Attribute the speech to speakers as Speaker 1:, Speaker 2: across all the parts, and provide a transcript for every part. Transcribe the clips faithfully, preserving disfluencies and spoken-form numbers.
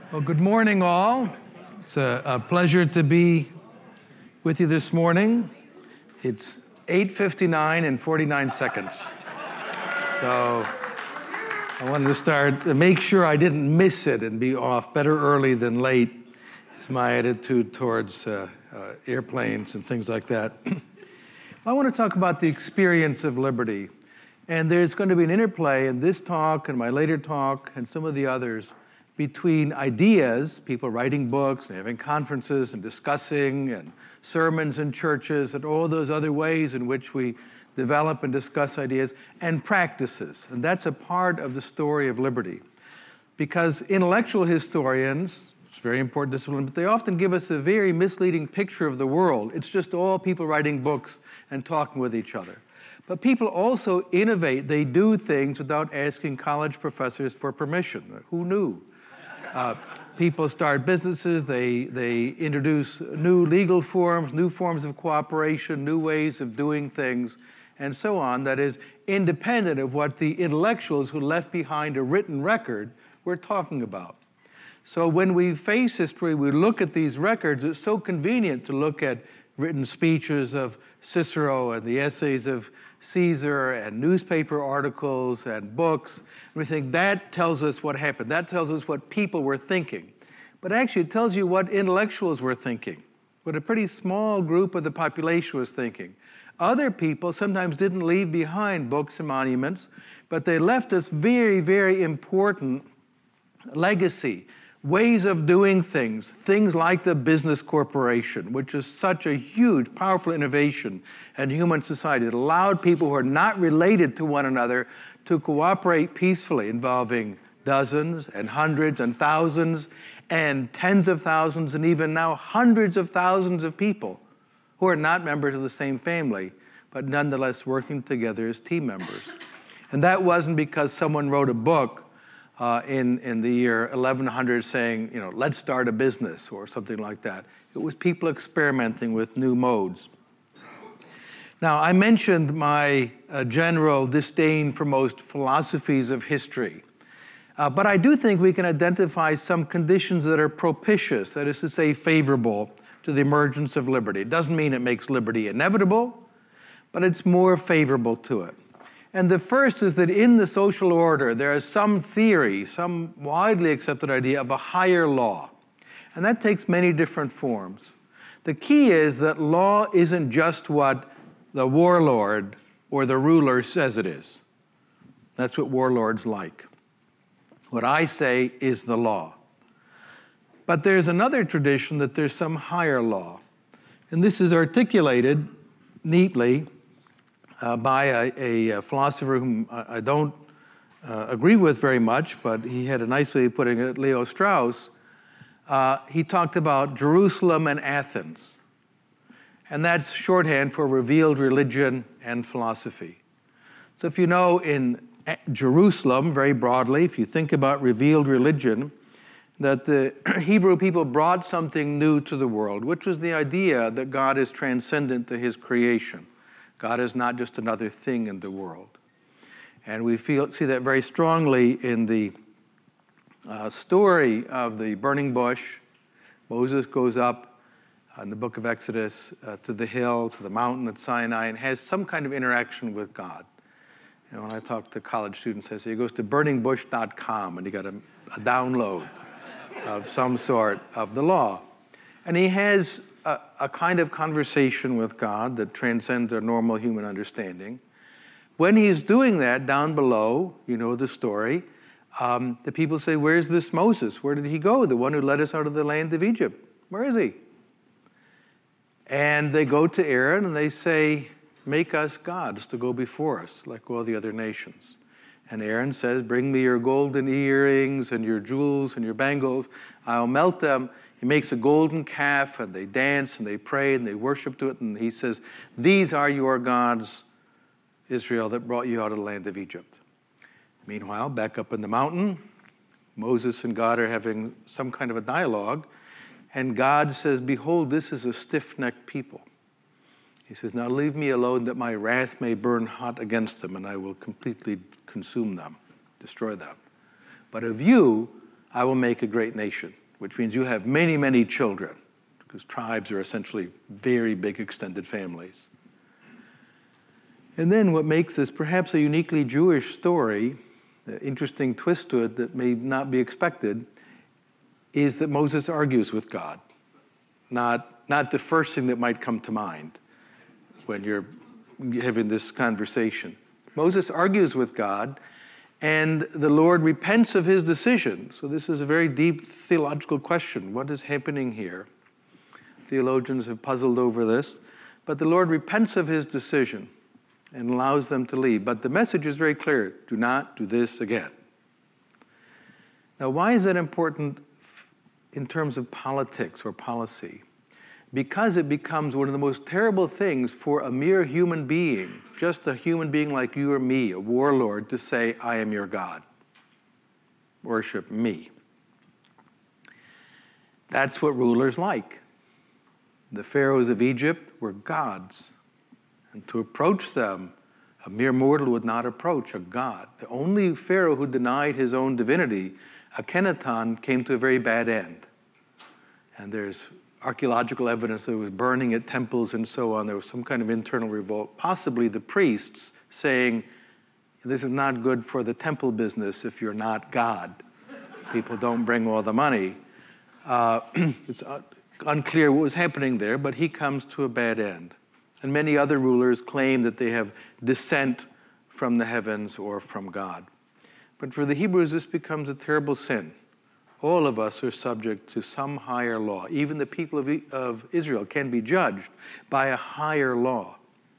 Speaker 1: Well, good morning, all. It's a, a pleasure to be with you this morning. It's eight fifty-nine and forty-nine seconds. So I wanted to start to make sure I didn't miss it and be off. Better early than late is my attitude towards uh, uh, airplanes and things like that. I want to talk about the experience of liberty. And there's going to be an interplay in this talk and my later talk and some of the others between ideas, people writing books and having conferences and discussing and sermons in churches and all those other ways in which we develop and discuss ideas, and practices. And that's a part of the story of liberty. Because intellectual historians, it's a very important discipline, but they often give us a very misleading picture of the world. It's just all people writing books and talking with each other. But people also innovate. They do things without asking college professors for permission. Who knew? Uh, people start businesses, they, they introduce new legal forms, new forms of cooperation, new ways of doing things, and so on, that is independent of what the intellectuals who left behind a written record were talking about. So when we face history, we look at these records, it's so convenient to look at written speeches of Cicero and the essays of Caesar and newspaper articles and books. We think that tells us what happened. That tells us what people were thinking. But actually it tells you what intellectuals were thinking, what a pretty small group of the population was thinking. Other people sometimes didn't leave behind books and monuments, but they left us very, very important legacy, ways of doing things, things like the business corporation, which is such a huge, powerful innovation in human society. It allowed people who are not related to one another to cooperate peacefully, involving dozens and hundreds and thousands and tens of thousands and even now hundreds of thousands of people who are not members of the same family, but nonetheless working together as team members. And that wasn't because someone wrote a book Uh, in, in the year eleven hundred saying, you know, let's start a business or something like that. It was people experimenting with new modes. Now, I mentioned my uh, general disdain for most philosophies of history. Uh, but I do think we can identify some conditions that are propitious, that is to say, favorable to the emergence of liberty. It doesn't mean it makes liberty inevitable, but it's more favorable to it. And the first is that in the social order, there is some theory, some widely accepted idea of a higher law. And that takes many different forms. The key is that law isn't just what the warlord or the ruler says it is. That's what warlords like. What I say is the law. But there's another tradition that there's some higher law. And this is articulated neatly Uh, by a, a, a philosopher whom I, I don't uh, agree with very much, but he had a nice way of putting it, Leo Strauss. Uh, he talked about Jerusalem and Athens. And that's shorthand for revealed religion and philosophy. So if you know in Jerusalem, very broadly, if you think about revealed religion, that the Hebrew people brought something new to the world, which was the idea that God is transcendent to his creation. God is not just another thing in the world. And we feel, see that very strongly in the uh, story of the burning bush. Moses goes up in the book of Exodus uh, to the hill, to the mountain at Sinai, and has some kind of interaction with God. And when I talk to college students, I say he goes to burning bush dot com and he got a, a download of some sort of the law. And he has A, a kind of conversation with God that transcends our normal human understanding. When he's doing that, down below, you know the story, um, the people say, where's this Moses? Where did he go? The one who led us out of the land of Egypt. Where is he? And they go to Aaron and they say, make us gods to go before us, like all the other nations. And Aaron says, bring me your golden earrings and your jewels and your bangles. I'll melt them. He makes a golden calf, and they dance, and they pray, and they worship to it. And he says, these are your gods, Israel, that brought you out of the land of Egypt. Meanwhile, back up in the mountain, Moses and God are having some kind of a dialogue. And God says, behold, this is a stiff-necked people. He says, now leave me alone that my wrath may burn hot against them, and I will completely consume them, destroy them. But of you, I will make a great nation. which means you have many, many children, because tribes are essentially very big extended families. And then what makes this perhaps a uniquely Jewish story, an interesting twist to it that may not be expected, is that Moses argues with God. Not, not the first thing that might come to mind when you're having this conversation. Moses argues with God, and the Lord repents of his decision. So this is a very deep theological question. What is happening here? Theologians have puzzled over this. But the Lord repents of his decision and allows them to leave. But the message is very clear. Do not do this again. Now, why is that important in terms of politics or policy? Because it becomes one of the most terrible things for a mere human being, just a human being like you or me, a warlord, to say, I am your God. Worship me. That's what rulers like. The pharaohs of Egypt were gods. And to approach them, a mere mortal would not approach a god. The only pharaoh who denied his own divinity, Akhenaten, came to a very bad end. And there's archaeological evidence that it was burning at temples and so on. There was some kind of internal revolt, possibly the priests saying, this is not good for the temple business if you're not God. People don't bring all the money. Uh, it's uh, unclear what was happening there, but he comes to a bad end. And many other rulers claim that they have descent from the heavens or from God. But for the Hebrews, this becomes a terrible sin. All of us are subject to some higher law. Even the people of, of Israel can be judged by a higher law.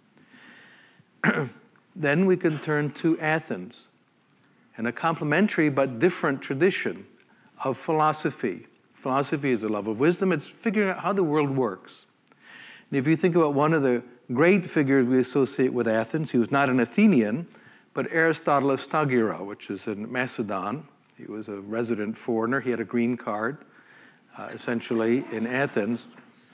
Speaker 1: Then we can turn to Athens and a complementary but different tradition of philosophy. Philosophy is the love of wisdom. It's figuring out how the world works. And if you think about one of the great figures we associate with Athens, he was not an Athenian, but Aristotle of Stagira, which is in Macedon. He was a resident foreigner. He had a green card, uh, essentially, in Athens.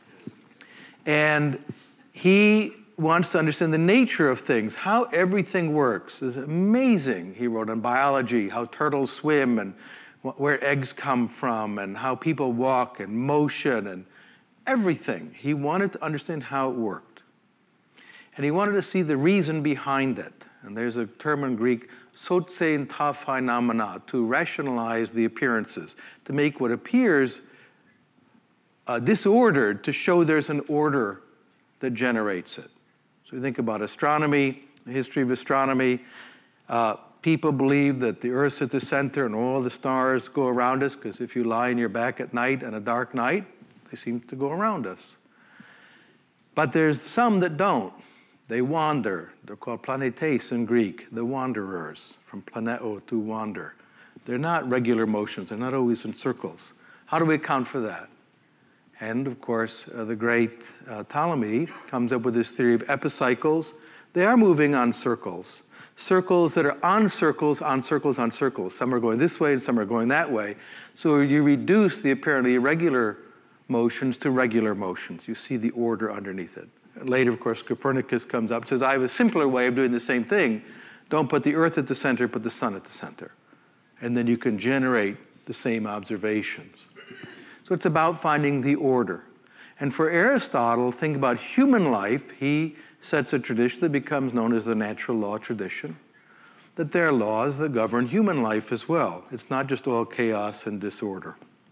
Speaker 1: And he wants to understand the nature of things, how everything works. It's amazing. He wrote on biology, how turtles swim and wh- where eggs come from and how people walk and motion and everything. He wanted to understand how it worked. And he wanted to see the reason behind it. And there's a term in Greek, sotsein ta phenomena, to rationalize the appearances, to make what appears uh, disordered, to show there's an order that generates it. So you think about astronomy, the history of astronomy. Uh, people believe that the Earth's at the center and all the stars go around us, because if you lie on your back at night on a dark night, they seem to go around us. But there's some that don't. They wander. They're called planetes in Greek, the wanderers, from planeo, to wander. They're not regular motions. They're not always in circles. How do we account for that? And, of course, uh, the great uh, Ptolemy comes up with this theory of epicycles. They are moving on circles. Circles that are on circles, on circles, on circles. Some are going this way and some are going that way. So you reduce the apparently irregular motions to regular motions. You see the order underneath it. Later, of course, Copernicus comes up and says, I have a simpler way of doing the same thing. Don't put the Earth at the center, put the sun at the center. And then you can generate the same observations. So it's about finding the order. And for Aristotle, think about human life. He sets a tradition that becomes known as the natural law tradition, that there are laws that govern human life as well. It's not just all chaos and disorder.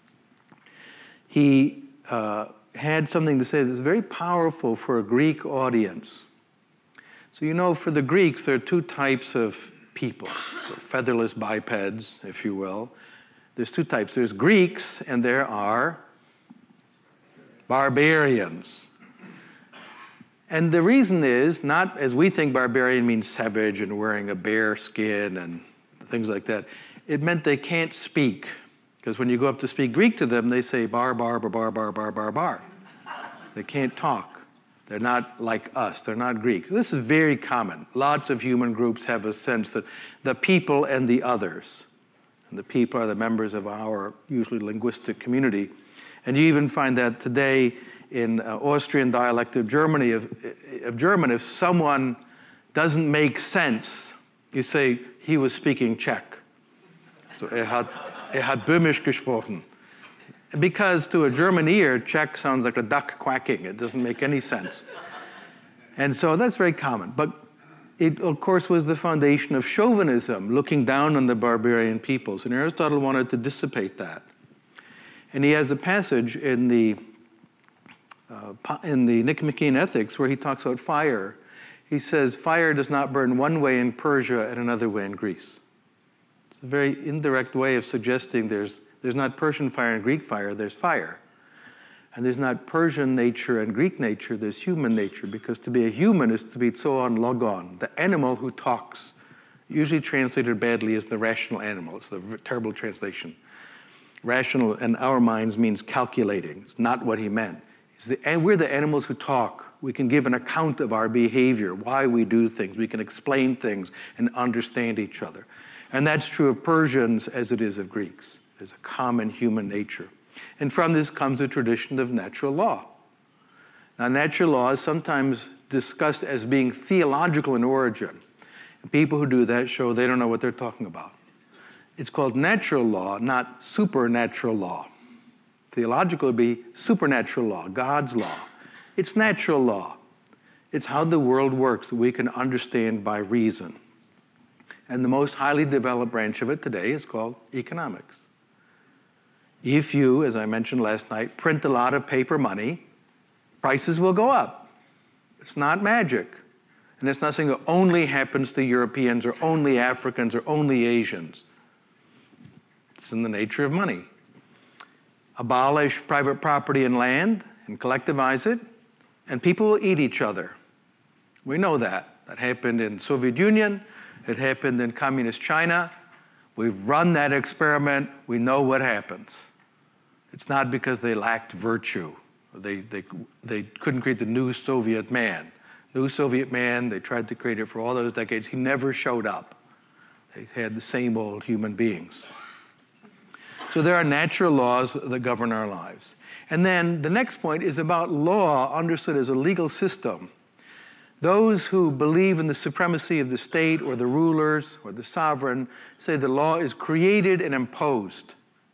Speaker 1: He uh, had something to say that's very powerful for a Greek audience. So you know, for the Greeks, there are two types of people, so featherless bipeds, if you will. There's two types. There's Greeks, and there are barbarians. And the reason is, not as we think barbarian means savage and wearing a bear skin and things like that. It meant they can't speak. Because when you go up to speak Greek to them, they say bar, bar, bar, bar, bar, bar, bar, bar. They can't talk. They're not like us. They're not Greek. This is very common. Lots of human groups have a sense that the people and the others. And the people are the members of our usually linguistic community. And you even find that today in uh, Austrian dialect of Germany, of, of German, if someone doesn't make sense, you say, he was speaking Czech. So er hat, er hat Böhmisch gesprochen. because to a German ear, Czech sounds like a duck quacking. It doesn't make any sense. And so that's very common. But it, of course, was the foundation of chauvinism, looking down on the barbarian peoples. And Aristotle wanted to dissipate that. And he has a passage in the, uh, in the Nicomachean Ethics where he talks about fire. He says, fire does not burn one way in Persia and another way in Greece. It's a very indirect way of suggesting there's, there's not Persian fire and Greek fire, there's fire. And there's not Persian nature and Greek nature, there's human nature, because to be a human is to be zoon logon, the animal who talks, usually translated badly as the rational animal. It's the terrible translation. Rational in our minds means calculating. It's not what he meant. It's the, and we're the animals who talk. We can give an account of our behavior, why we do things. We can explain things and understand each other. And that's true of Persians as it is of Greeks. There's a common human nature. And from this comes a tradition of natural law. Now, natural law is sometimes discussed as being theological in origin. And people who do that show they don't know what they're talking about. It's called natural law, not supernatural law. Theological would be supernatural law, God's law. It's natural law. It's how the world works that we can understand by reason. And the most highly developed branch of it today is called economics. If you, as I mentioned last night, print a lot of paper money, prices will go up. It's not magic. And it's not something that only happens to Europeans or only Africans or only Asians. It's in the nature of money. Abolish private property and land and collectivize it, and people will eat each other. We know that. That happened in the Soviet Union. It happened in communist China. We've run that experiment. We know what happens. It's not because they lacked virtue. They, they, they couldn't create the new Soviet man. New Soviet man, they tried to create it for all those decades. He never showed up. They had the same old human beings. So there are natural laws that govern our lives. And then the next point is about law understood as a legal system. Those who believe in the supremacy of the state or the rulers or the sovereign say the law is created and imposed.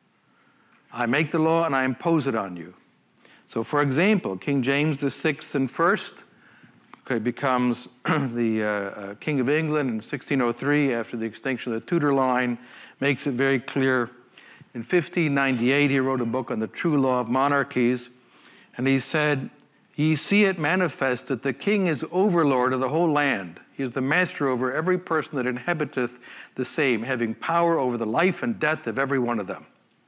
Speaker 1: I make the law and I impose it on you. So for example, King James the sixth and first okay, becomes the uh, uh, King of England in sixteen oh three after the extinction of the Tudor line, makes it very clear. In fifteen ninety-eight, he wrote a book on the true law of monarchies, and he said, "Ye see it manifest that the king is overlord of the whole land. He is the master over every person that inhabiteth the same, having power over the life and death of every one of them.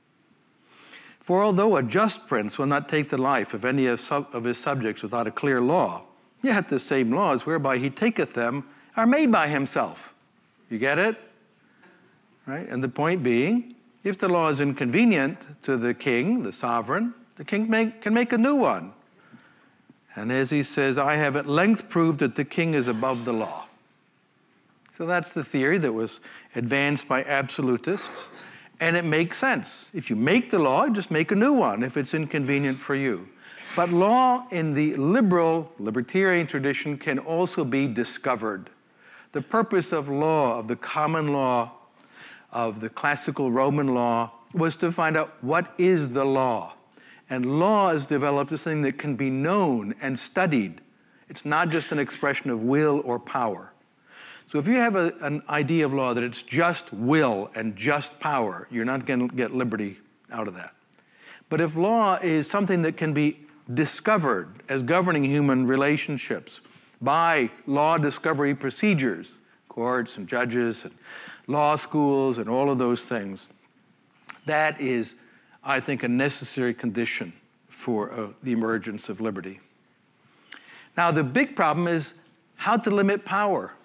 Speaker 1: For although a just prince will not take the life of any of, sub of his subjects without a clear law, yet the same laws whereby he taketh them are made by himself." You get it? Right? And the point being, if the law is inconvenient to the king, the sovereign, the king make, can make a new one. And as he says, I have at length proved that the king is above the law. So that's the theory that was advanced by absolutists. And it makes sense. If you make the law, just make a new one if it's inconvenient for you. But law in the liberal, libertarian tradition can also be discovered. The purpose of law, of the common law, of the classical Roman law, was to find out what is the law. And law is developed as something that can be known and studied. It's not just an expression of will or power. So if you have a, an idea of law that it's just will and just power, you're not going to get liberty out of that. But if law is something that can be discovered as governing human relationships by law discovery procedures, courts and judges and law schools and all of those things, that is, I think, a necessary condition for uh, the emergence of liberty. Now, the big problem is how to limit power.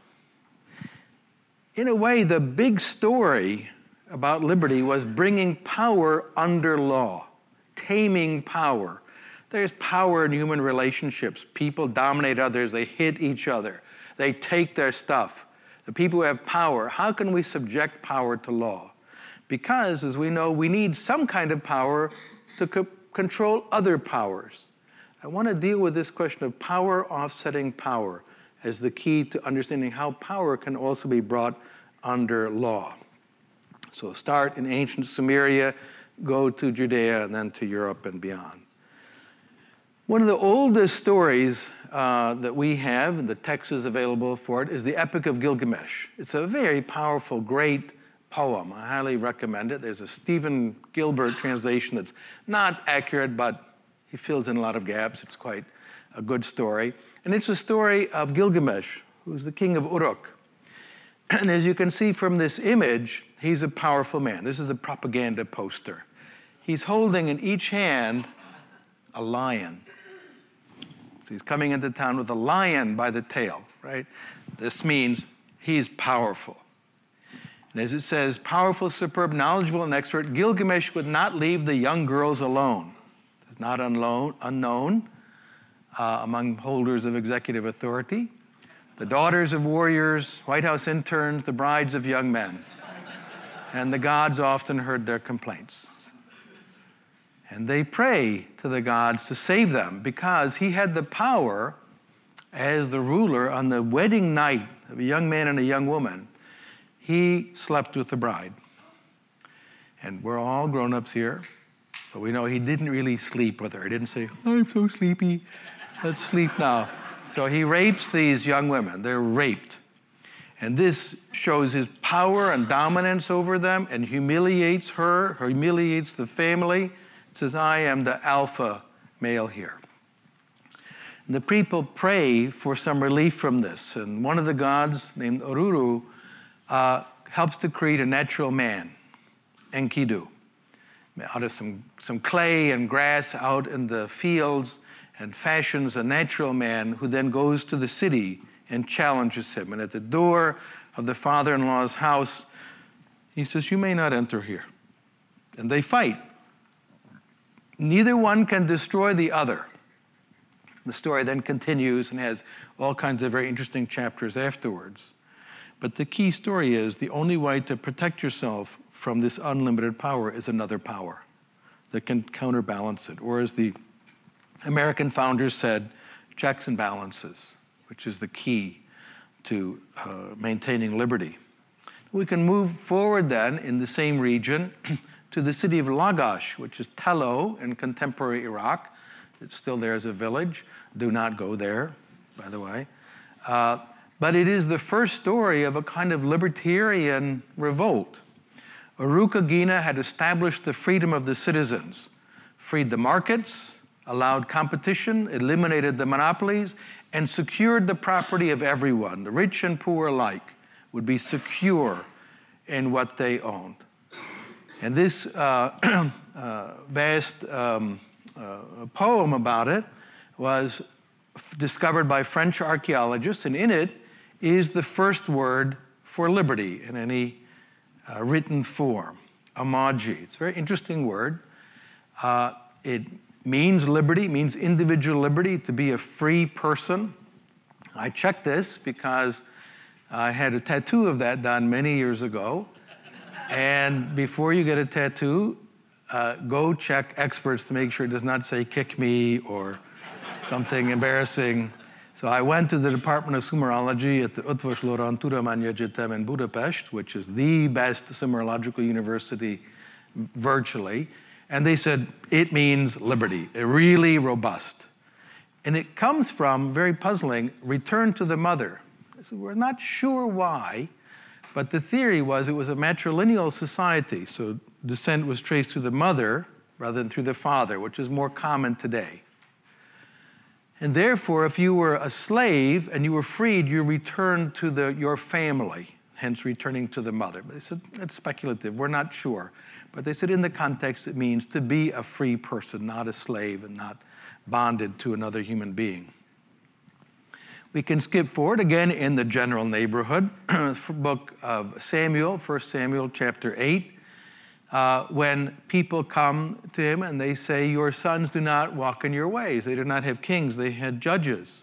Speaker 1: In a way, the big story about liberty was bringing power under law, taming power. There's power in human relationships. People dominate others. They hit each other. They take their stuff. The people who have power, how can we subject power to law? Because, as we know, we need some kind of power to co control other powers. I want to deal with this question of power offsetting power as the key to understanding how power can also be brought under law. So start in ancient Sumeria, go to Judea and then to Europe and beyond. One of the oldest stories uh, that we have, and the text is available for it, is the Epic of Gilgamesh. It's a very powerful, great poem. I highly recommend it. There's a Stephen Gilbert translation that's not accurate, but he fills in a lot of gaps. It's quite a good story. And it's a story of Gilgamesh, who's the king of Uruk. And as you can see from this image, he's a powerful man. This is a propaganda poster. He's holding in each hand a lion. So he's coming into town with a lion by the tail, right? This means he's powerful. And as it says, powerful, superb, knowledgeable, and expert, Gilgamesh would not leave the young girls alone. It's not unknown, unknown uh, among holders of executive authority. The daughters of warriors, White House interns, the brides of young men. And the gods often heard their complaints. And they pray to the gods to save them because he had the power as the ruler on the wedding night of a young man and a young woman. He slept with the bride. And we're all grown-ups here, so we know he didn't really sleep with her. He didn't say, I'm so sleepy, let's sleep now. So he rapes these young women. They're raped. And this shows his power and dominance over them and humiliates her, humiliates the family. It says, I am the alpha male here. And the people pray for some relief from this. And one of the gods, named Oruru, uh, helps to create a natural man, Enkidu, out of some, some clay and grass out in the fields, and fashions a natural man who then goes to the city and challenges him. And at the door of the father-in-law's house, he says, you may not enter here. And they fight. Neither one can destroy the other. The story then continues and has all kinds of very interesting chapters afterwards. But the key story is the only way to protect yourself from this unlimited power is another power that can counterbalance it. Or as the American founders said, checks and balances, which is the key to uh, maintaining liberty. We can move forward then in the same region to the city of Lagash, which is Tello in contemporary Iraq. It's still there as a village. Do not go there, by the way. Uh, but it is the first story of a kind of libertarian revolt. Uruk-agina had established the freedom of the citizens, freed the markets, allowed competition, eliminated the monopolies, and secured the property of everyone. The rich and poor alike would be secure in what they owned. And this uh, uh, vast um, uh, poem about it was discovered by French archaeologists, and in it is the first word for liberty in any uh, written form, amaji. It's a very interesting word. Uh, it means liberty, means individual liberty, to be a free person. I checked this because I had a tattoo of that done many years ago. And before you get a tattoo, uh, go check experts to make sure it does not say kick me or something embarrassing. So I went to the Department of Sumerology at the Eötvös Loránd Tudományegyetem in Budapest, which is the best Sumerological university virtually. And they said, it means liberty, really robust. And it comes from, very puzzling, return to the mother. So we're not sure why, but the theory was it was a matrilineal society. So descent was traced through the mother rather than through the father, which is more common today. And therefore, if you were a slave and you were freed, you returned to the, your family, hence returning to the mother. But they said, it's speculative, we're not sure. But they said in the context it means to be a free person, not a slave and not bonded to another human being. We can skip forward again in the general neighborhood, book of Samuel, First Samuel chapter eight, uh, when people come to him and they say, your sons do not walk in your ways. They do not have kings, they had judges.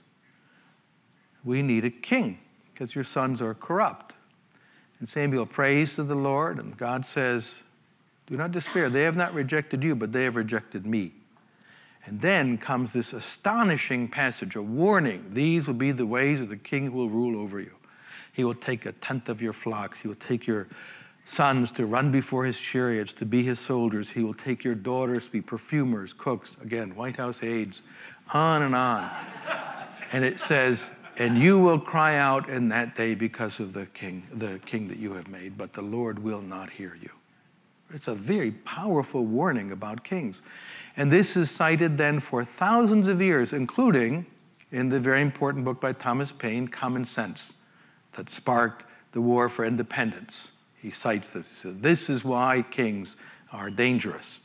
Speaker 1: We need a king because your sons are corrupt. And Samuel prays to the Lord and God says, do not despair. They have not rejected you, but they have rejected me. And then comes this astonishing passage, a warning. These will be the ways of the king who will rule over you. He will take a tenth of your flocks. He will take your sons to run before his chariots, to be his soldiers. He will take your daughters to be perfumers, cooks, again, White House aides, on and on. And it says, and you will cry out in that day because of the king, the king that you have made, but the Lord will not hear you. It's a very powerful warning about kings. And this is cited then for thousands of years, including in the very important book by Thomas Paine, Common Sense, that sparked the war for independence. He cites this. He says, this is why kings are dangerous.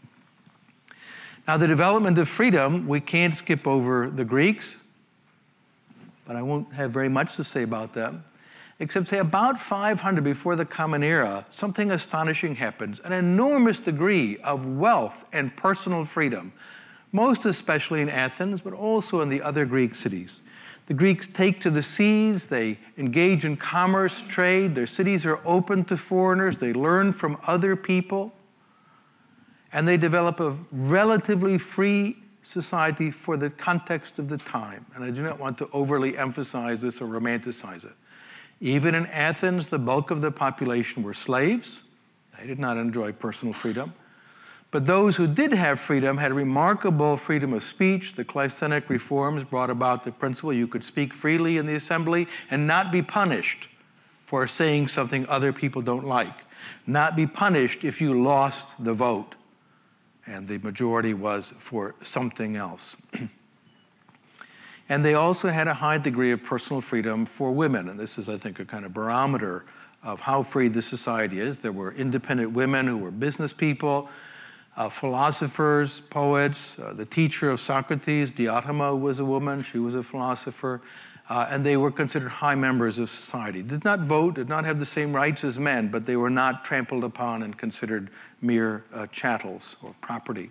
Speaker 1: Now, the development of freedom, we can't skip over the Greeks, but I won't have very much to say about them, except say about five hundred before the Common Era, something astonishing happens, an enormous degree of wealth and personal freedom, most especially in Athens, but also in the other Greek cities. The Greeks take to the seas, they engage in commerce, trade, their cities are open to foreigners, they learn from other people, and they develop a relatively free society for the context of the time. And I do not want to overly emphasize this or romanticize it. Even in Athens, the bulk of the population were slaves. They did not enjoy personal freedom. But those who did have freedom had remarkable freedom of speech. The Clycenic reforms brought about the principle you could speak freely in the assembly and not be punished for saying something other people don't like. Not be punished if you lost the vote and the majority was for something else. And they also had a high degree of personal freedom for women. And this is, I think, a kind of barometer of how free the society is. There were independent women who were business people, uh, philosophers, poets. Uh, the teacher of Socrates, Diotima, was a woman. She was a philosopher. Uh, and they were considered high members of society. Did not vote, did not have the same rights as men, but they were not trampled upon and considered mere uh, chattels or property.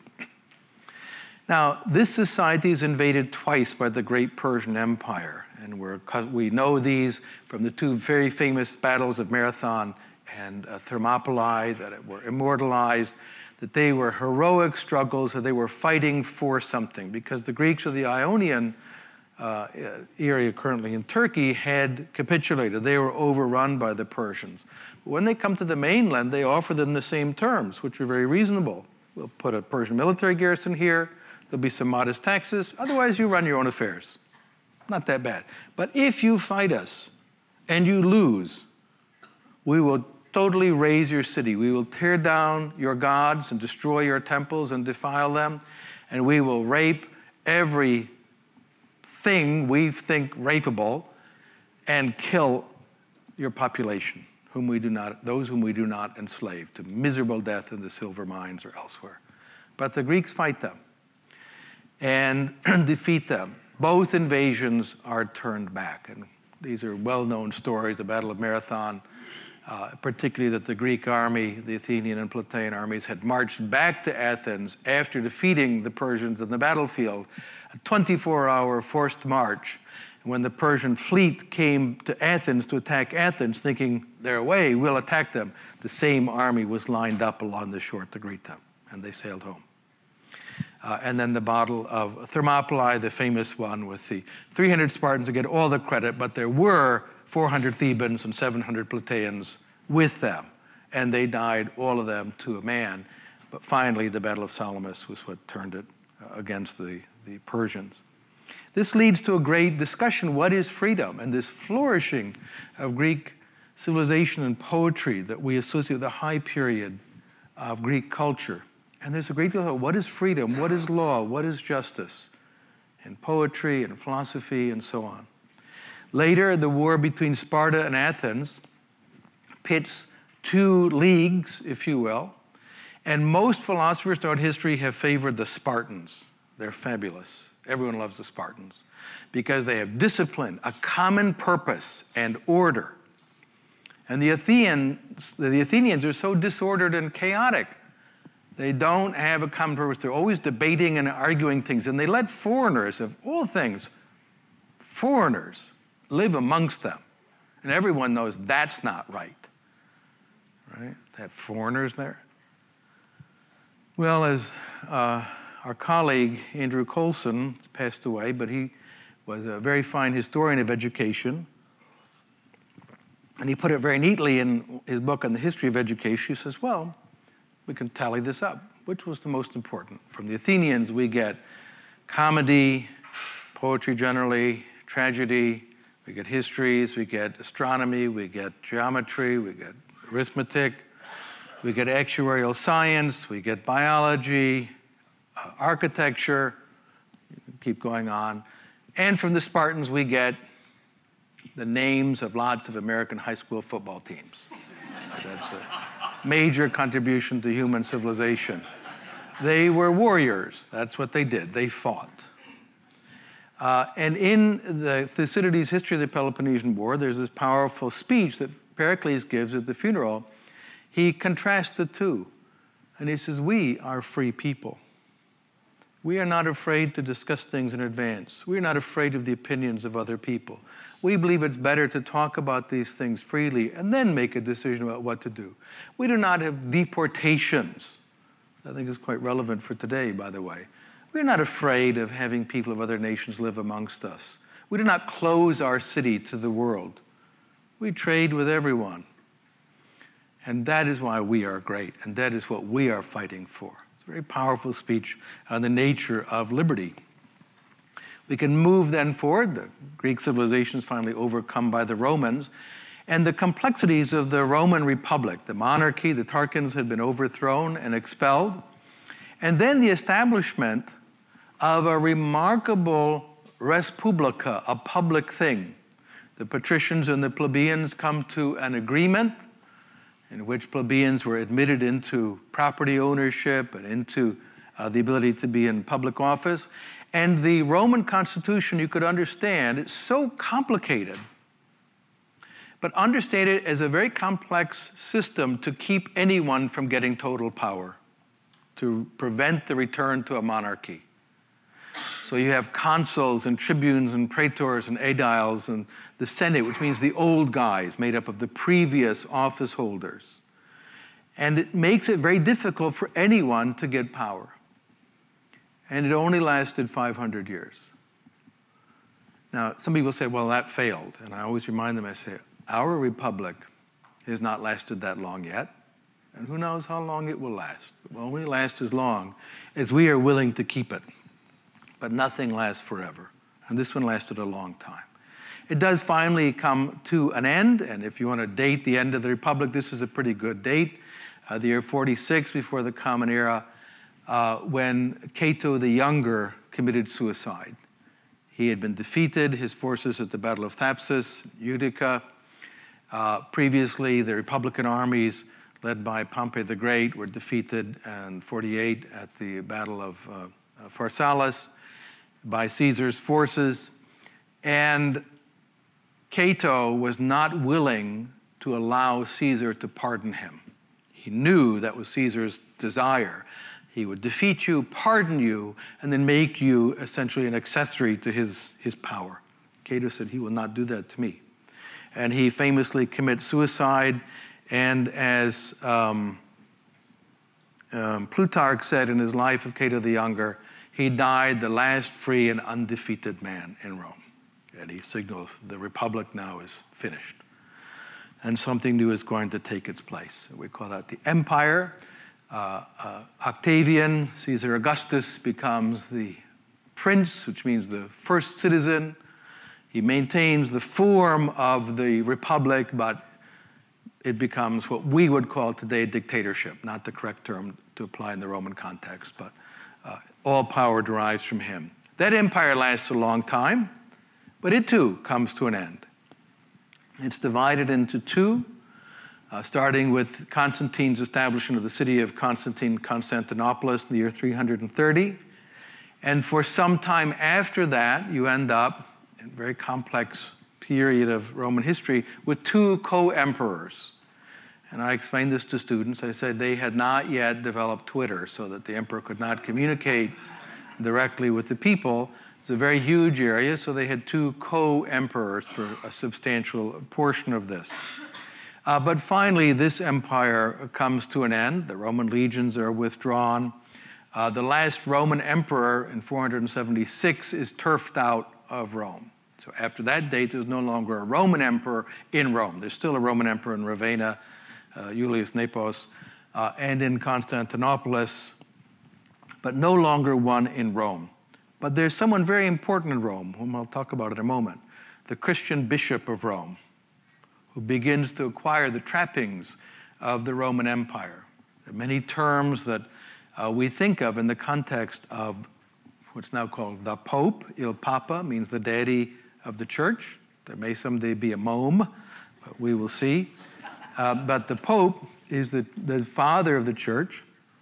Speaker 1: Now, this society is invaded twice by the great Persian Empire, and we're, we know these from the two very famous battles of Marathon and uh, Thermopylae that were immortalized, that they were heroic struggles, that they were fighting for something, because the Greeks of the Ionian uh, area currently in Turkey had capitulated. They were overrun by the Persians. But when they come to the mainland, they offer them the same terms, which are very reasonable. We'll put a Persian military garrison here. There'll be some modest taxes. Otherwise, you run your own affairs. Not that bad. But if you fight us and you lose, we will totally raze your city. We will tear down your gods and destroy your temples and defile them. And we will rape every thing we think rapeable and kill your population, whom we do not, those whom we do not enslave, to miserable death in the silver mines or elsewhere. But the Greeks fight them and defeat them. Both invasions are turned back. And these are well-known stories, the Battle of Marathon, uh, particularly that the Greek army, the Athenian and Plataean armies, had marched back to Athens after defeating the Persians in the battlefield, a twenty-four hour forced march. And when the Persian fleet came to Athens to attack Athens, thinking they're away, we'll attack them, the same army was lined up along the shore to greet them, and they sailed home. Uh, and then the Battle of Thermopylae, the famous one with the three hundred Spartans who get all the credit, but there were four hundred Thebans and seven hundred Plataeans with them, and they died, all of them, to a man. But finally, the Battle of Salamis was what turned it uh, against the, the Persians. This leads to a great discussion. What is freedom? And this flourishing of Greek civilization and poetry that we associate with the high period of Greek culture. And there's a great deal of what is freedom, what is law, what is justice, in poetry and philosophy and so on. Later, the war between Sparta and Athens pits two leagues, if you will, and most philosophers throughout history have favored the Spartans. They're fabulous. Everyone loves the Spartans because they have discipline, a common purpose, and order. And the Athenians, the Athenians are so disordered and chaotic. They don't have a common purpose. They're always debating and arguing things. And they let foreigners, of all things, foreigners, live amongst them. And everyone knows that's not right. Right? To have foreigners there. Well, as uh, our colleague Andrew Coulson passed away, but he was a very fine historian of education. And he put it very neatly in his book on the history of education. He says, well, we can tally this up. Which was the most important? From the Athenians, we get comedy, poetry generally, tragedy, we get histories, we get astronomy, we get geometry, we get arithmetic, we get actuarial science, we get biology, uh, architecture, keep going on. And from the Spartans, we get the names of lots of American high school football teams. That's a major contribution to human civilization. They were warriors. That's what they did. They fought. Uh, and in the Thucydides' History of the Peloponnesian War, there's this powerful speech that Pericles gives at the funeral. He contrasts the two. And he says, we are free people. We are not afraid to discuss things in advance. We are not afraid of the opinions of other people. We believe it's better to talk about these things freely and then make a decision about what to do. We do not have deportations. I think it's quite relevant for today, by the way. We're not afraid of having people of other nations live amongst us. We do not close our city to the world. We trade with everyone. And that is why we are great, and that is what we are fighting for. It's a very powerful speech on the nature of liberty. We can move then forward. The Greek civilization is finally overcome by the Romans, and the complexities of the Roman Republic, the monarchy, the Tarquins had been overthrown and expelled, and then the establishment of a remarkable res publica, a public thing. The patricians and the plebeians come to an agreement in which plebeians were admitted into property ownership and into uh, the ability to be in public office. And the Roman constitution, you could understand, it's so complicated, but understand it as a very complex system to keep anyone from getting total power, to prevent the return to a monarchy. So you have consuls and tribunes and praetors and aediles and the Senate, which means the old guys made up of the previous office holders. And it makes it very difficult for anyone to get power. And it only lasted five hundred years. Now, some people say, well, that failed. And I always remind them, I say, our republic has not lasted that long yet. And who knows how long it will last. It will only last as long as we are willing to keep it. But nothing lasts forever. And this one lasted a long time. It does finally come to an end. And if you want to date the end of the republic, this is a pretty good date. Uh, the year forty-six before the Common Era, uh, when Cato the Younger committed suicide. He had been defeated, his forces at the Battle of Thapsus, Utica. Uh, previously, the Republican armies led by Pompey the Great were defeated in forty-eight at the Battle of uh, Pharsalus by Caesar's forces. And Cato was not willing to allow Caesar to pardon him. He knew that was Caesar's desire. He would defeat you, pardon you, and then make you essentially an accessory to his, his power. Cato said, he will not do that to me. And he famously commits suicide. And as um, um, Plutarch said in his life of Cato the Younger, he died the last free and undefeated man in Rome. And he signals the republic now is finished. And something new is going to take its place. We call that the empire. Uh, uh, Octavian, Caesar Augustus, becomes the prince, which means the first citizen. He maintains the form of the republic, but it becomes what we would call today dictatorship, not the correct term to apply in the Roman context, but uh, all power derives from him. That empire lasts a long time, but it too comes to an end. It's divided into two, uh, starting with Constantine's establishment of the city of Constantine, Constantinopolis in the year three hundred thirty. And for some time after that, you end up in a very complex period of Roman history with two co-emperors. And I explained this to students. I said they had not yet developed Twitter so that the emperor could not communicate directly with the people. It's a very huge area, so they had two co-emperors for a substantial portion of this. Uh, but finally, this empire comes to an end. The Roman legions are withdrawn. Uh, the last Roman emperor in four hundred seventy-six is turfed out of Rome. So after that date, there's no longer a Roman emperor in Rome. There's still a Roman emperor in Ravenna, uh, Julius Nepos, uh, and in Constantinopolis, but no longer one in Rome. But there's someone very important in Rome, whom I'll talk about in a moment, the Christian bishop of Rome, who begins to acquire the trappings of the Roman Empire. There are many terms that uh, we think of in the context of what's now called the Pope. Il Papa means the daddy of the church. There may someday be a Mome, but we will see. Uh, but the Pope is the, the father of the church,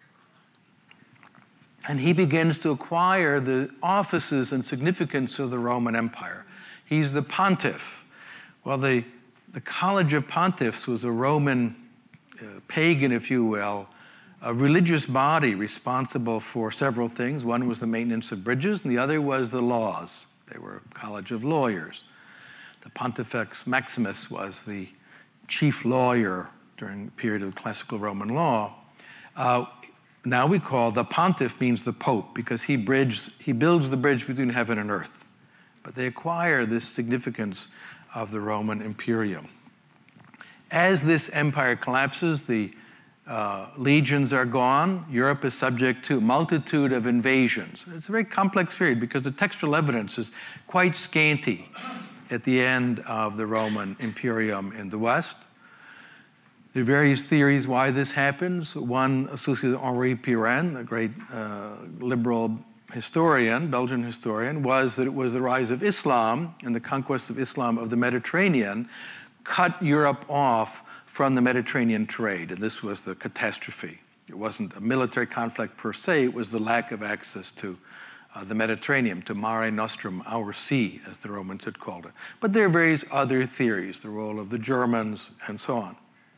Speaker 1: and he begins to acquire the offices and significance of the Roman Empire. He's the pontiff. Well, the, the College of Pontiffs was a Roman uh, pagan, if you will, a religious body responsible for several things. One was the maintenance of bridges, and the other was the laws. They were a college of lawyers. The Pontifex Maximus was the chief lawyer during the period of classical Roman law. Uh, now we call the pontiff means the pope, because he, bridges, he builds the bridge between heaven and earth. But they acquire this significance of the Roman imperium. As this empire collapses, the uh, legions are gone. Europe is subject to a multitude of invasions. It's a very complex period because the textual evidence is quite scanty at the end of the Roman imperium in the West. There are various theories why this happens. One associated with Henri Pirenne, a great uh, liberal historian, Belgian historian, was that it was the rise of Islam and the conquest of Islam of the Mediterranean cut Europe off from the Mediterranean trade, and this was the catastrophe. It wasn't a military conflict per se, it was the lack of access to uh, the Mediterranean, to Mare Nostrum, our sea, as the Romans had called it. But there are various other theories, the role of the Germans, and so on.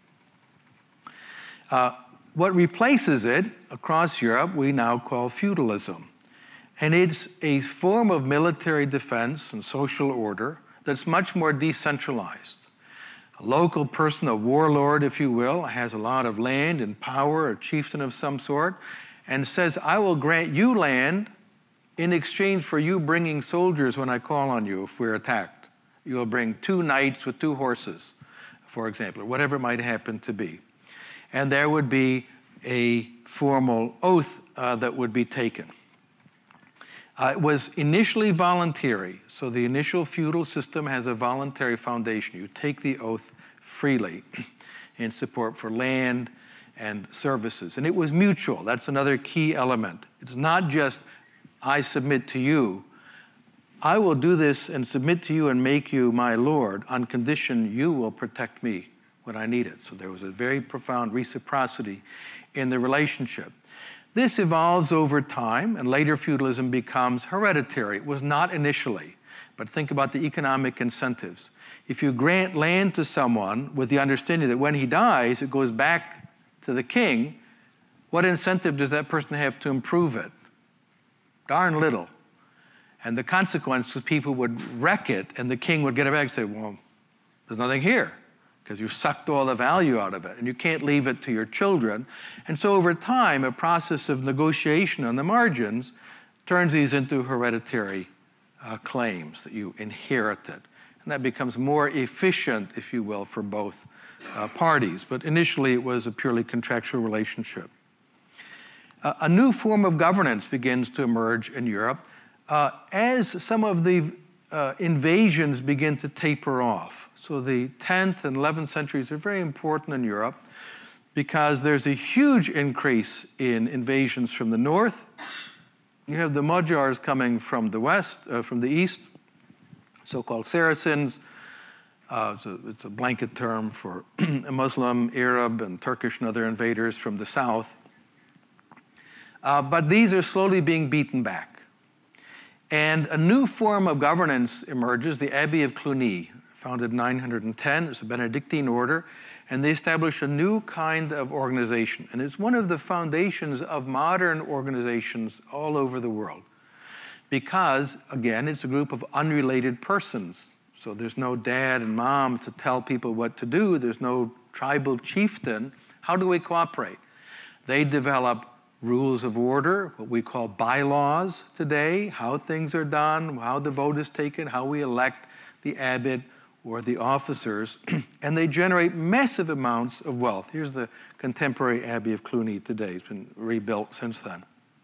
Speaker 1: Uh, what replaces it across Europe we now call feudalism. And it's a form of military defense and social order that's much more decentralized. A local person, a warlord, if you will, has a lot of land and power, a chieftain of some sort, and says, I will grant you land in exchange for you bringing soldiers when I call on you if we're attacked. You will bring two knights with two horses, for example, or whatever it might happen to be. And there would be a formal oath uh, that would be taken. Uh, it was initially voluntary, so the initial feudal system has a voluntary foundation. You take the oath freely in support for land and services. And it was mutual. That's another key element. It's not just, I submit to you. I will do this and submit to you and make you my lord on condition you will protect me when I need it. So there was a very profound reciprocity in the relationship. This evolves over time, and later feudalism becomes hereditary. It was not initially, but think about the economic incentives. If you grant land to someone with the understanding that when he dies, it goes back to the king, what incentive does that person have to improve it? Darn little. And the consequence was people would wreck it, and the king would get it back and say, well, there's nothing here, because you've sucked all the value out of it, and you can't leave it to your children. And so over time, a process of negotiation on the margins turns these into hereditary uh, claims that you inherited. And that becomes more efficient, if you will, for both uh, parties. But initially, it was a purely contractual relationship. Uh, a new form of governance begins to emerge in Europe uh, as some of the uh, invasions begin to taper off. So the tenth and eleventh centuries are very important in Europe because there's a huge increase in invasions from the north. You have the Magyars coming from the west, uh, from the east, so-called Saracens. Uh, it's, a, it's a blanket term for Muslim, Arab, and Turkish and other invaders from the south. Uh, but these are slowly being beaten back. And a new form of governance emerges, the Abbey of Cluny, founded in nine hundred ten. It's a Benedictine order, and they established a new kind of organization. And it's one of the foundations of modern organizations all over the world. Because, again, it's a group of unrelated persons. So there's no dad and mom to tell people what to do. There's no tribal chieftain. How do we cooperate? They develop rules of order, what we call bylaws today, how things are done, how the vote is taken, how we elect the abbot or the officers, and they generate massive amounts of wealth. Here's the contemporary Abbey of Cluny today. It's been rebuilt since then.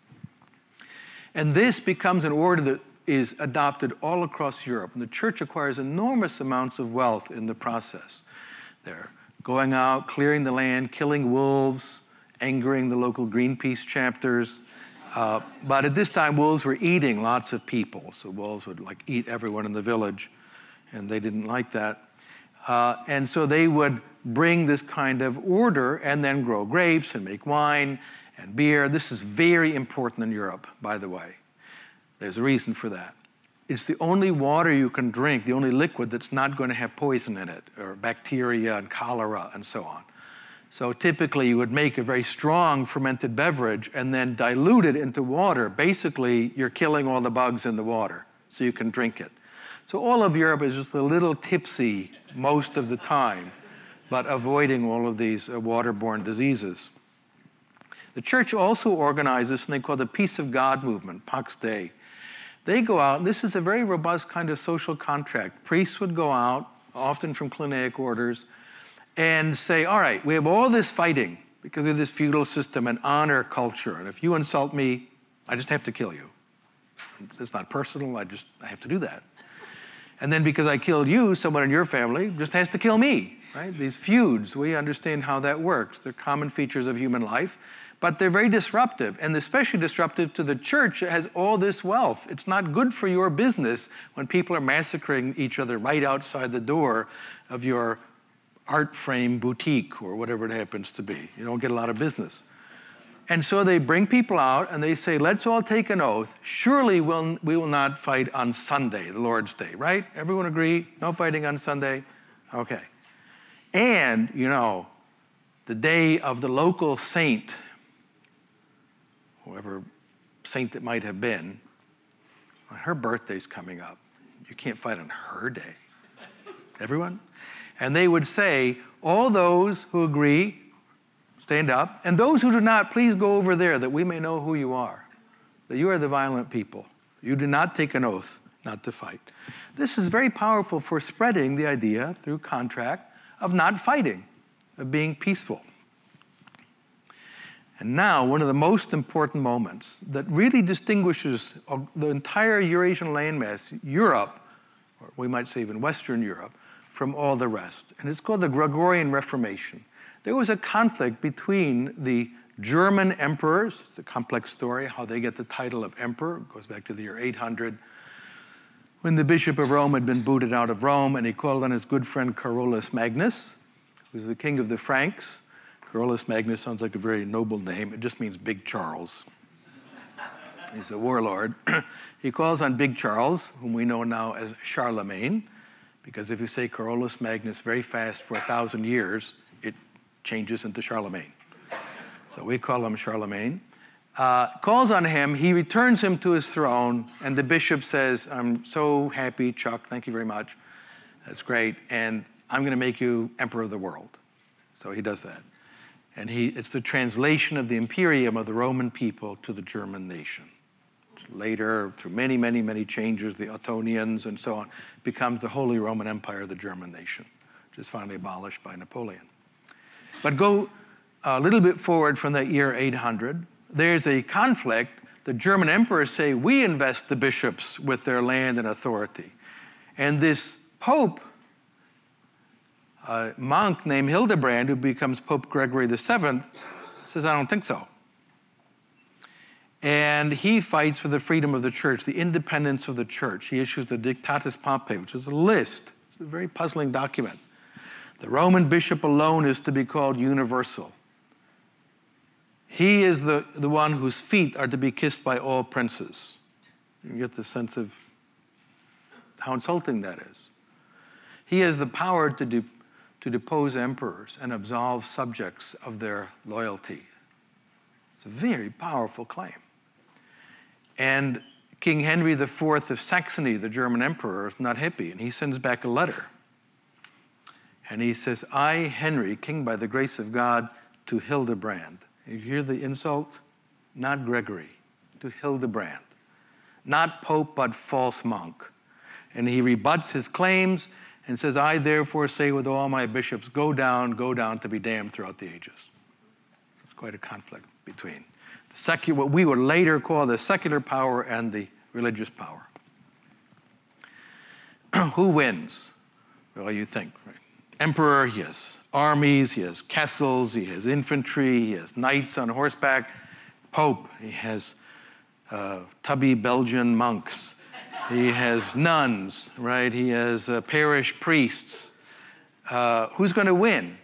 Speaker 1: And this becomes an order that is adopted all across Europe, and the church acquires enormous amounts of wealth in the process. They're going out, clearing the land, killing wolves, angering the local Greenpeace chapters. Uh, but at this time, wolves were eating lots of people. So wolves would like eat everyone in the village, and they didn't like that. Uh, and so they would bring this kind of order and then grow grapes and make wine and beer. This is very important in Europe, by the way. There's a reason for that. It's the only water you can drink, the only liquid that's not going to have poison in it, or bacteria and cholera and so on. So typically you would make a very strong fermented beverage and then dilute it into water. Basically, you're killing all the bugs in the water so you can drink it. So all of Europe is just a little tipsy most of the time, but avoiding all of these uh, waterborne diseases. The church also organizes something called the Peace of God movement, Pax Dei. They go out, and this is a very robust kind of social contract. Priests would go out, often from Cluniac orders, and say, all right, we have all this fighting because of this feudal system and honor culture, and if you insult me, I just have to kill you. It's not personal, I just I have to do that. And then because I killed you, someone in your family just has to kill me, right? These feuds, we understand how that works. They're common features of human life, but they're very disruptive, and especially disruptive to the church that has all this wealth. It's not good for your business when people are massacring each other right outside the door of your art frame boutique or whatever it happens to be. You don't get a lot of business. And so they bring people out and they say, let's all take an oath. Surely we'll, we will not fight on Sunday, the Lord's Day, right? Everyone agree? No fighting on Sunday? Okay. And, you know, the day of the local saint, whoever saint it might have been, her birthday's coming up. You can't fight on her day. Everyone? And they would say, all those who agree, stand up, and those who do not, please go over there that we may know who you are, that you are the violent people. You do not take an oath not to fight. This is very powerful for spreading the idea through contract of not fighting, of being peaceful. And now, one of the most important moments that really distinguishes the entire Eurasian landmass, Europe, or we might say even Western Europe, from all the rest. And it's called the Gregorian Reformation. There was a conflict between the German emperors. It's a complex story, how they get the title of emperor. It goes back to the year eight hundred, when the Bishop of Rome had been booted out of Rome, and he called on his good friend Carolus Magnus, who was the king of the Franks. Carolus Magnus sounds like a very noble name. It just means Big Charles. He's a warlord. He calls on Big Charles, whom we know now as Charlemagne, because if you say Carolus Magnus very fast for a thousand years, it changes into Charlemagne. So we call him Charlemagne. Uh, calls on him, he returns him to his throne, and the bishop says, I'm so happy, Chuck, thank you very much. That's great, and I'm gonna make you emperor of the world. So he does that. And he, it's the translation of the imperium of the Roman people to the German nation. Later, through many, many, many changes, the Ottonians and so on, becomes the Holy Roman Empire of the German nation, which is finally abolished by Napoleon. But go a little bit forward from that year eight hundred, there's a conflict. The German emperors say, we invest the bishops with their land and authority. And this pope, a monk named Hildebrand, who becomes Pope Gregory the seventh, says, I don't think so. And he fights for the freedom of the church, the independence of the church. He issues the Dictatus Pompae, which is a list. It's a very puzzling document. The Roman bishop alone is to be called universal. He is the, the one whose feet are to be kissed by all princes. You get the sense of how insulting that is. He has the power to, de, to depose emperors and absolve subjects of their loyalty. It's a very powerful claim. And King Henry the fourth of Saxony, the German emperor, is not happy, and he sends back a letter. And he says, I, Henry, king by the grace of God, to Hildebrand. You hear the insult? Not Gregory, to Hildebrand. Not pope, but false monk. And he rebuts his claims and says, I therefore say with all my bishops, go down, go down to be damned throughout the ages. It's quite a conflict between the secular, what we would later call the secular power and the religious power. Who wins? Well, you think, right? Emperor, he has armies, he has castles, he has infantry, he has knights on horseback. Pope, he has uh, tubby Belgian monks. He has nuns, right? He has uh, parish priests. Uh, who's going to win?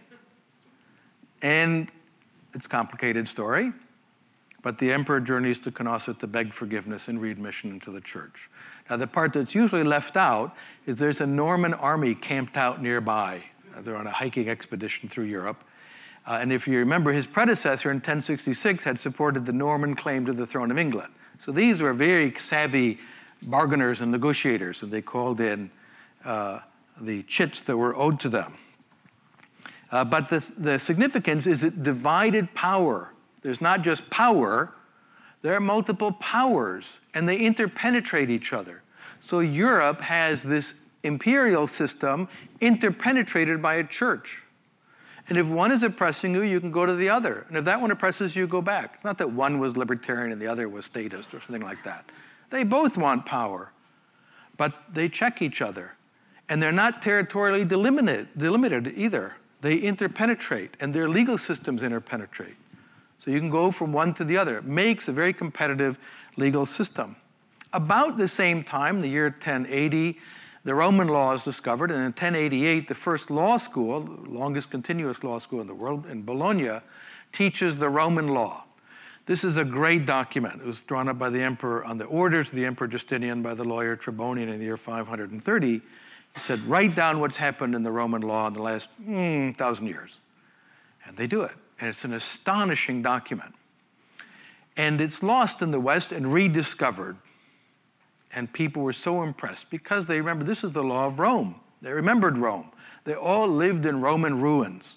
Speaker 1: And it's a complicated story, but the emperor journeys to Canossa to beg forgiveness and readmission into the church. Now, the part that's usually left out is there's a Norman army camped out nearby. Uh, they're on a hiking expedition through Europe. Uh, and if you remember, his predecessor in ten sixty-six had supported the Norman claim to the throne of England. So these were very savvy bargainers and negotiators, and they called in uh, the chits that were owed to them. Uh, but the, the significance is it divided power. There's not just power, there are multiple powers, and they interpenetrate each other. So Europe has this imperial system interpenetrated by a church. And if one is oppressing you, you can go to the other. And if that one oppresses you, go back. It's not that one was libertarian and the other was statist or something like that. They both want power, but they check each other. And they're not territorially delimited, delimited either. They interpenetrate, and their legal systems interpenetrate. So you can go from one to the other. It makes a very competitive legal system. About the same time, the year ten eighty, the Roman law is discovered, and in ten eighty-eight, the first law school, the longest continuous law school in the world, in Bologna, teaches the Roman law. This is a great document. It was drawn up by the emperor on the orders of the Emperor Justinian by the lawyer Tribonian in the year five hundred thirty. He said, write down what's happened in the Roman law in the last mm, thousand years. And they do it. And it's an astonishing document. And it's lost in the West and rediscovered. And people were so impressed because they remember this is the law of Rome. They remembered Rome. They all lived in Roman ruins.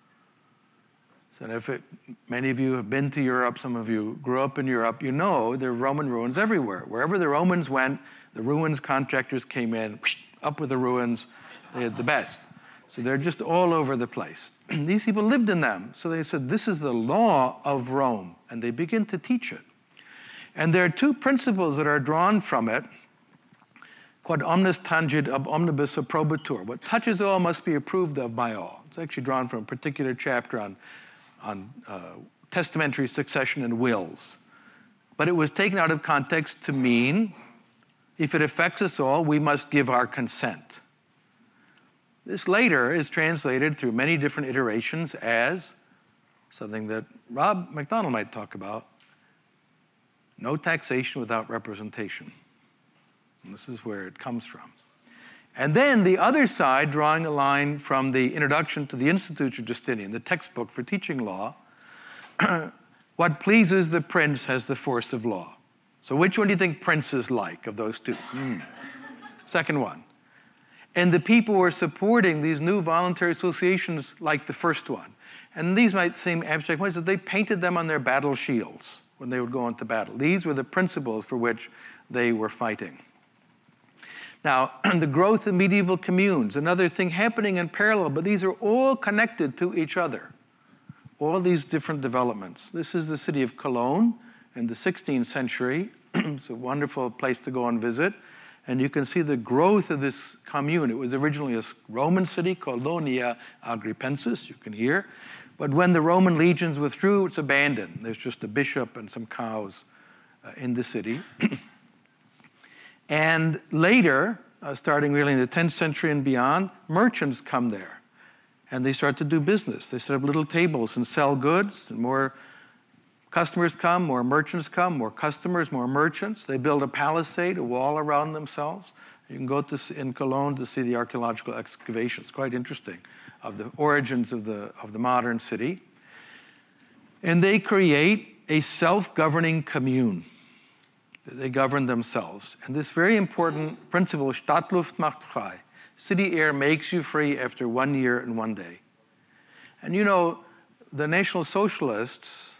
Speaker 1: So if it, many of you have been to Europe, some of you grew up in Europe, you know there are Roman ruins everywhere. Wherever the Romans went, the ruins contractors came in, whoosh, up with the ruins. They had the best. So they're just all over the place. These people lived in them. So they said, this is the law of Rome. And they begin to teach it. And there are two principles that are drawn from it, quod omnis tangit ab omnibus approbatur. What touches all must be approved of by all. It's actually drawn from a particular chapter on, on uh, testamentary succession and wills. But it was taken out of context to mean, if it affects us all, we must give our consent. This later is translated through many different iterations as something that Rob McDonald might talk about, no taxation without representation. And this is where it comes from. And then the other side, drawing a line from the Introduction to the Institutes of Justinian, the textbook for teaching law, what pleases the prince has the force of law. So which one do you think princes like of those two? Mm. Second one. And the people who are supporting these new voluntary associations like the first one. And these might seem abstract points, but they painted them on their battle shields when they would go into battle. These were the principles for which they were fighting. Now, the growth of medieval communes, another thing happening in parallel, but these are all connected to each other. All these different developments. This is the city of Cologne in the sixteenth century. It's a wonderful place to go and visit. And you can see the growth of this commune. It was originally a Roman city, Colonia Agrippensis, you can hear. But when the Roman legions withdrew, it's abandoned. There's just a bishop and some cows uh, in the city. And later, uh, starting really in the tenth century and beyond, merchants come there. And they start to do business. They set up little tables and sell goods. And more customers come, more merchants come, more customers, more merchants. They build a palisade, a wall around themselves. You can go to, in Cologne to see the archaeological excavations. Quite interesting, of the origins of the, of the modern city. And they create a self-governing commune. They govern themselves. And this very important principle, Stadtluft macht frei. City air makes you free after one year and one day. And you know, the National Socialists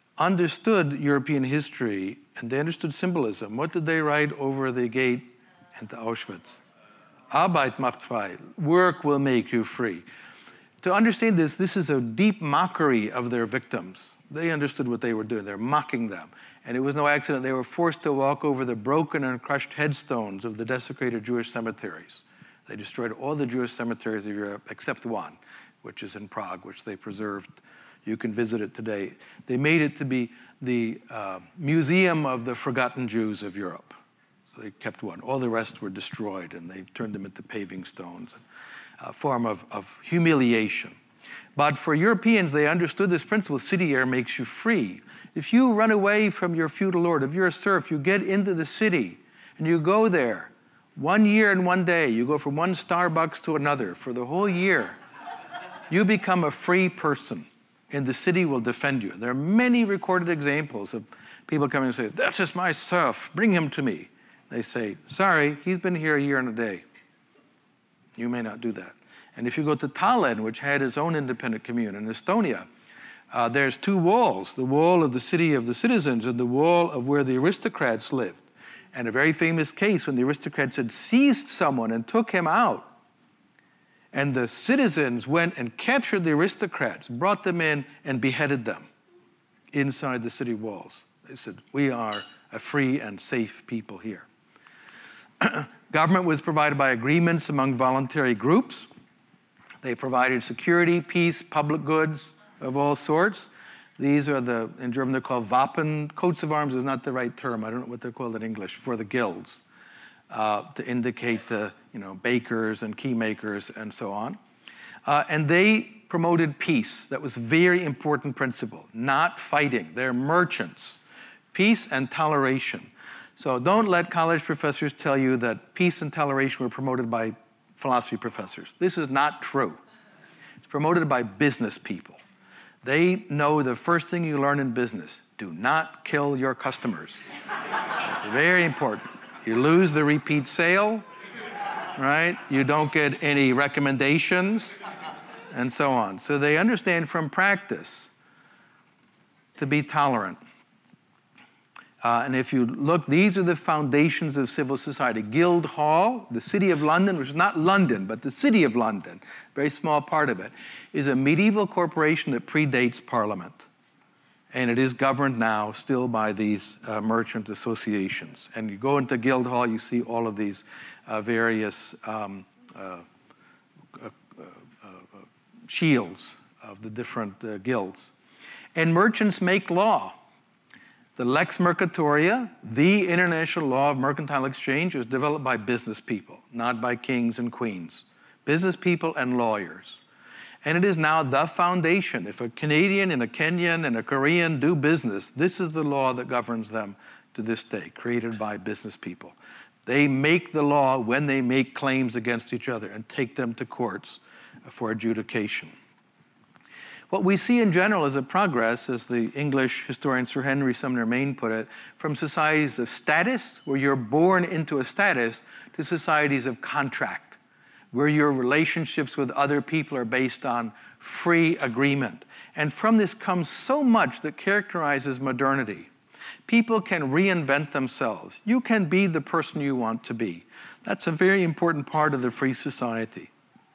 Speaker 1: understood European history and they understood symbolism. What did they write over the gate into Auschwitz. Arbeit macht frei. Work will make you free. To understand this, this is a deep mockery of their victims. They understood what they were doing. They're mocking them. And it was no accident they were forced to walk over the broken and crushed headstones of the desecrated Jewish cemeteries. They destroyed all the Jewish cemeteries of Europe except one, which is in Prague, which they preserved. You can visit it today. They made it to be the uh, Museum of the Forgotten Jews of Europe. So they kept one. All the rest were destroyed, and they turned them into paving stones, a form of, of humiliation. But for Europeans, they understood this principle: city air makes you free. If you run away from your feudal lord, if you're a serf, you get into the city, and you go there one year and one day. You go from one Starbucks to another for the whole year. You become a free person, and the city will defend you. There are many recorded examples of people coming and say, "This is my serf, bring him to me." They say, "Sorry, he's been here a year and a day." You may not do that. And if you go to Tallinn, which had its own independent commune in Estonia, uh, there's two walls, the wall of the city of the citizens and the wall of where the aristocrats lived. And a very famous case when the aristocrats had seized someone and took him out. And the citizens went and captured the aristocrats, brought them in, and beheaded them inside the city walls. They said, "We are a free and safe people here." Government was provided by agreements among voluntary groups. They provided security, peace, public goods of all sorts. These are the, in German they're called Wappen. Coats of arms is not the right term. I don't know what they're called in English, for the guilds, uh, to indicate the you know, bakers and key makers and so on. Uh, and they promoted peace. That was a very important principle, not fighting. They're merchants. Peace and toleration. So don't let college professors tell you that peace and toleration were promoted by philosophy professors. This is not true. It's promoted by business people. They know the first thing you learn in business: do not kill your customers. It's very important. You lose the repeat sale, right? You don't get any recommendations, and so on. So they understand from practice to be tolerant. Uh, and if you look, these are the foundations of civil society. Guildhall, the City of London, which is not London, but the City of London, a very small part of it, is a medieval corporation that predates Parliament. And it is governed now still by these uh, merchant associations. And you go into Guildhall, you see all of these uh, various um, uh, uh, uh, uh, shields of the different uh, guilds. And merchants make law. The Lex Mercatoria, the international law of mercantile exchange, was developed by business people, not by kings and queens. Business people and lawyers. And it is now the foundation. If a Canadian and a Kenyan and a Korean do business, this is the law that governs them to this day, created by business people. They make the law when they make claims against each other and take them to courts for adjudication. What we see in general is a progress, as the English historian Sir Henry Sumner Maine put it, from societies of status, where you're born into a status, to societies of contract, where your relationships with other people are based on free agreement. And from this comes so much that characterizes modernity. People can reinvent themselves. You can be the person you want to be. That's a very important part of the free society.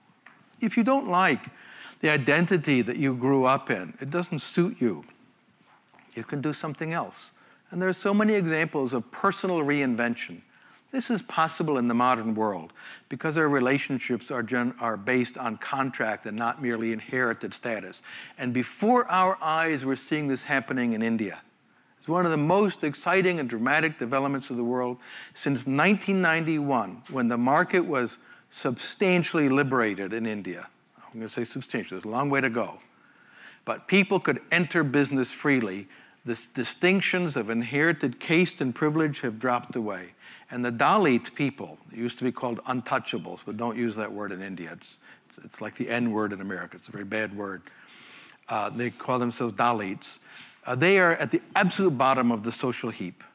Speaker 1: If you don't like the identity that you grew up in, it doesn't suit you, you can do something else. And there are so many examples of personal reinvention. This is possible in the modern world because our relationships are, gen are based on contract and not merely inherited status. And before our eyes, we're seeing this happening in India. It's one of the most exciting and dramatic developments of the world since nineteen ninety-one, when the market was substantially liberated in India. I'm going to say substantial. There's a long way to go. But people could enter business freely. The distinctions of inherited caste and privilege have dropped away. And the Dalit people, they used to be called untouchables, but don't use that word in India. It's, it's, it's like the N word in America. It's a very bad word. Uh, they call themselves Dalits. Uh, they are at the absolute bottom of the social heap.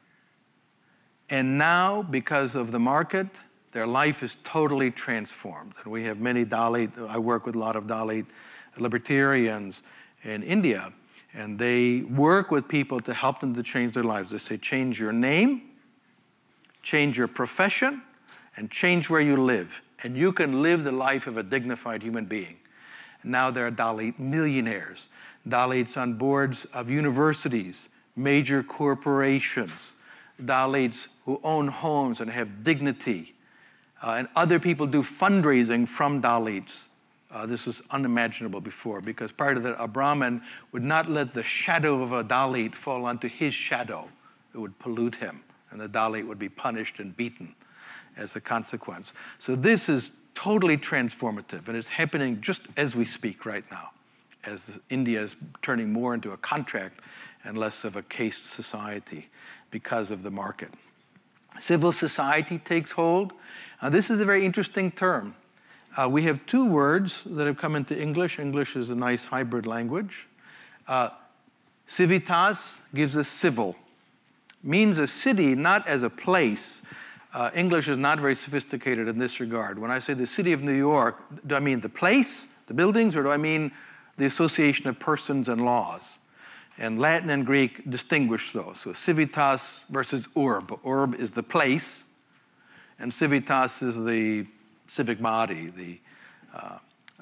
Speaker 1: And now, because of the market, their life is totally transformed. And we have many Dalit, I work with a lot of Dalit libertarians in India, and they work with people to help them to change their lives. They say, change your name, change your profession, and change where you live, and you can live the life of a dignified human being. And now there are Dalit millionaires, Dalits on boards of universities, major corporations, Dalits who own homes and have dignity. Uh, and other people do fundraising from Dalits. Uh, this was unimaginable before, because prior to that, a Brahmin would not let the shadow of a Dalit fall onto his shadow. It would pollute him, and the Dalit would be punished and beaten as a consequence. So this is totally transformative, and it's happening just as we speak right now, as India is turning more into a contract and less of a caste society because of the market. Civil society takes hold. Now, this is a very interesting term. Uh, we have two words that have come into English. English is a nice hybrid language. Uh, civitas gives us civil. Means a city, not as a place. Uh, English is not very sophisticated in this regard. When I say the city of New York, do I mean the place, the buildings, or do I mean the association of persons and laws? And Latin and Greek distinguish those. So civitas versus urb. Urb is the place, and civitas is the civic body, the, uh, uh,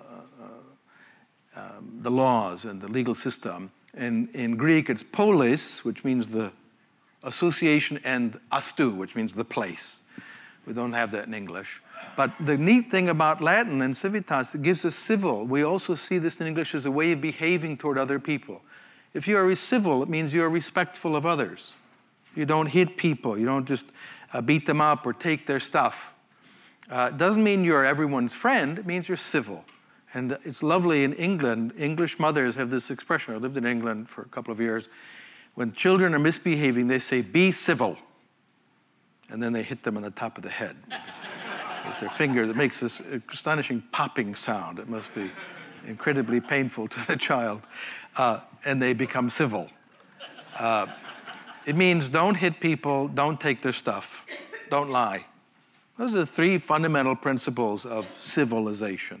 Speaker 1: uh, um, the laws and the legal system. And in Greek, it's polis, which means the association, and astu, which means the place. We don't have that in English. But the neat thing about Latin and civitas, it gives us civil. We also see this in English as a way of behaving toward other people. If you are civil, it means you are respectful of others. You don't hit people. You don't just uh, beat them up or take their stuff. Uh, it doesn't mean you're everyone's friend. It means you're civil. And it's lovely in England. English mothers have this expression. I lived in England for a couple of years. When children are misbehaving, they say, "Be civil." And then they hit them on the top of the head with their fingers. It makes this astonishing popping sound. It must be incredibly painful to the child. Uh, and they become civil. Uh, it means don't hit people, don't take their stuff, don't lie. Those are the three fundamental principles of civilization.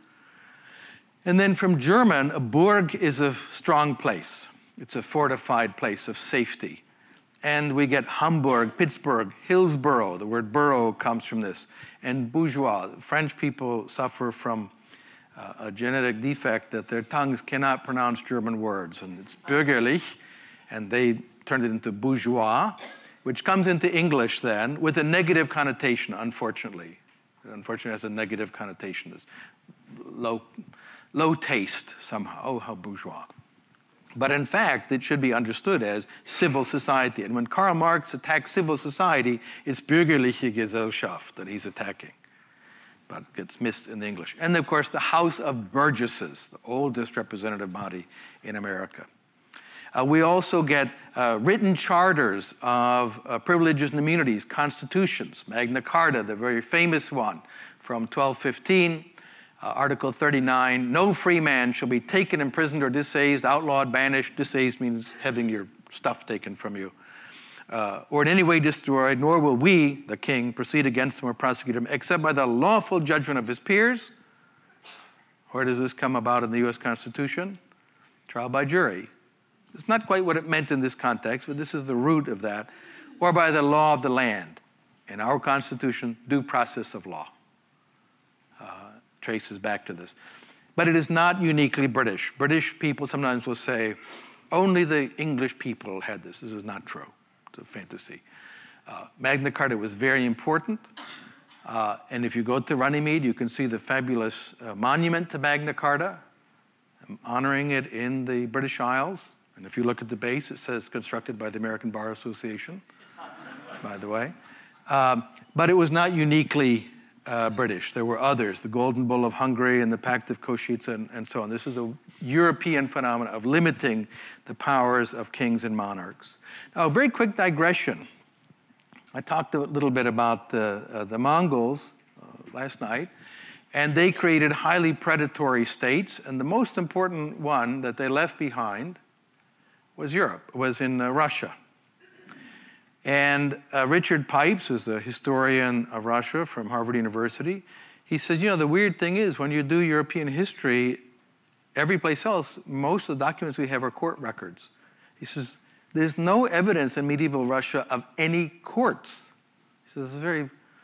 Speaker 1: And then from German, a Burg is a strong place. It's a fortified place of safety. And we get Hamburg, Pittsburgh, Hillsborough. The word borough comes from this. And bourgeois. French people suffer from uh, a genetic defect that their tongues cannot pronounce German words. And it's bürgerlich, and they turned it into bourgeois, which comes into English then with a negative connotation, unfortunately. Unfortunately, it has a negative connotation. It's low, low taste somehow. Oh, how bourgeois. But in fact, it should be understood as civil society. And when Karl Marx attacks civil society, it's bürgerliche Gesellschaft that he's attacking. But it gets missed in the English. And of course, the House of Burgesses, the oldest representative body in America. Uh, we also get uh, written charters of uh, privileges and immunities, constitutions, Magna Carta, the very famous one from twelve fifteen. Uh, Article thirty-nine, no free man shall be taken, imprisoned, or disseized, outlawed, banished. Disseized means having your stuff taken from you. Uh, or in any way destroyed, nor will we, the king, proceed against him or prosecute him, except by the lawful judgment of his peers. Where does this come about in the U S Constitution? Trial by jury. It's not quite what it meant in this context, but this is the root of that. Or by the law of the land. In our Constitution, due process of law. Traces back to this. But it is not uniquely British. British people sometimes will say, only the English people had this. This is not true. It's a fantasy. Uh, Magna Carta was very important. Uh, and if you go to Runnymede, you can see the fabulous uh, monument to Magna Carta, honoring it in the British Isles. And if you look at the base, it says constructed by the American Bar Association, by the way. Um, but it was not uniquely Uh, British. There were others, the Golden Bull of Hungary and the Pact of Košice and, and so on. This is a European phenomenon of limiting the powers of kings and monarchs. Now, a very quick digression. I talked a little bit about the, uh, the Mongols uh, last night, and they created highly predatory states, and the most important one that they left behind was Europe, was in uh, Russia. And uh, Richard Pipes, who's a historian of Russia from Harvard University, he says, you know, the weird thing is when you do European history, every place else, most of the documents we have are court records. He says, there's no evidence in medieval Russia of any courts. He says, it's very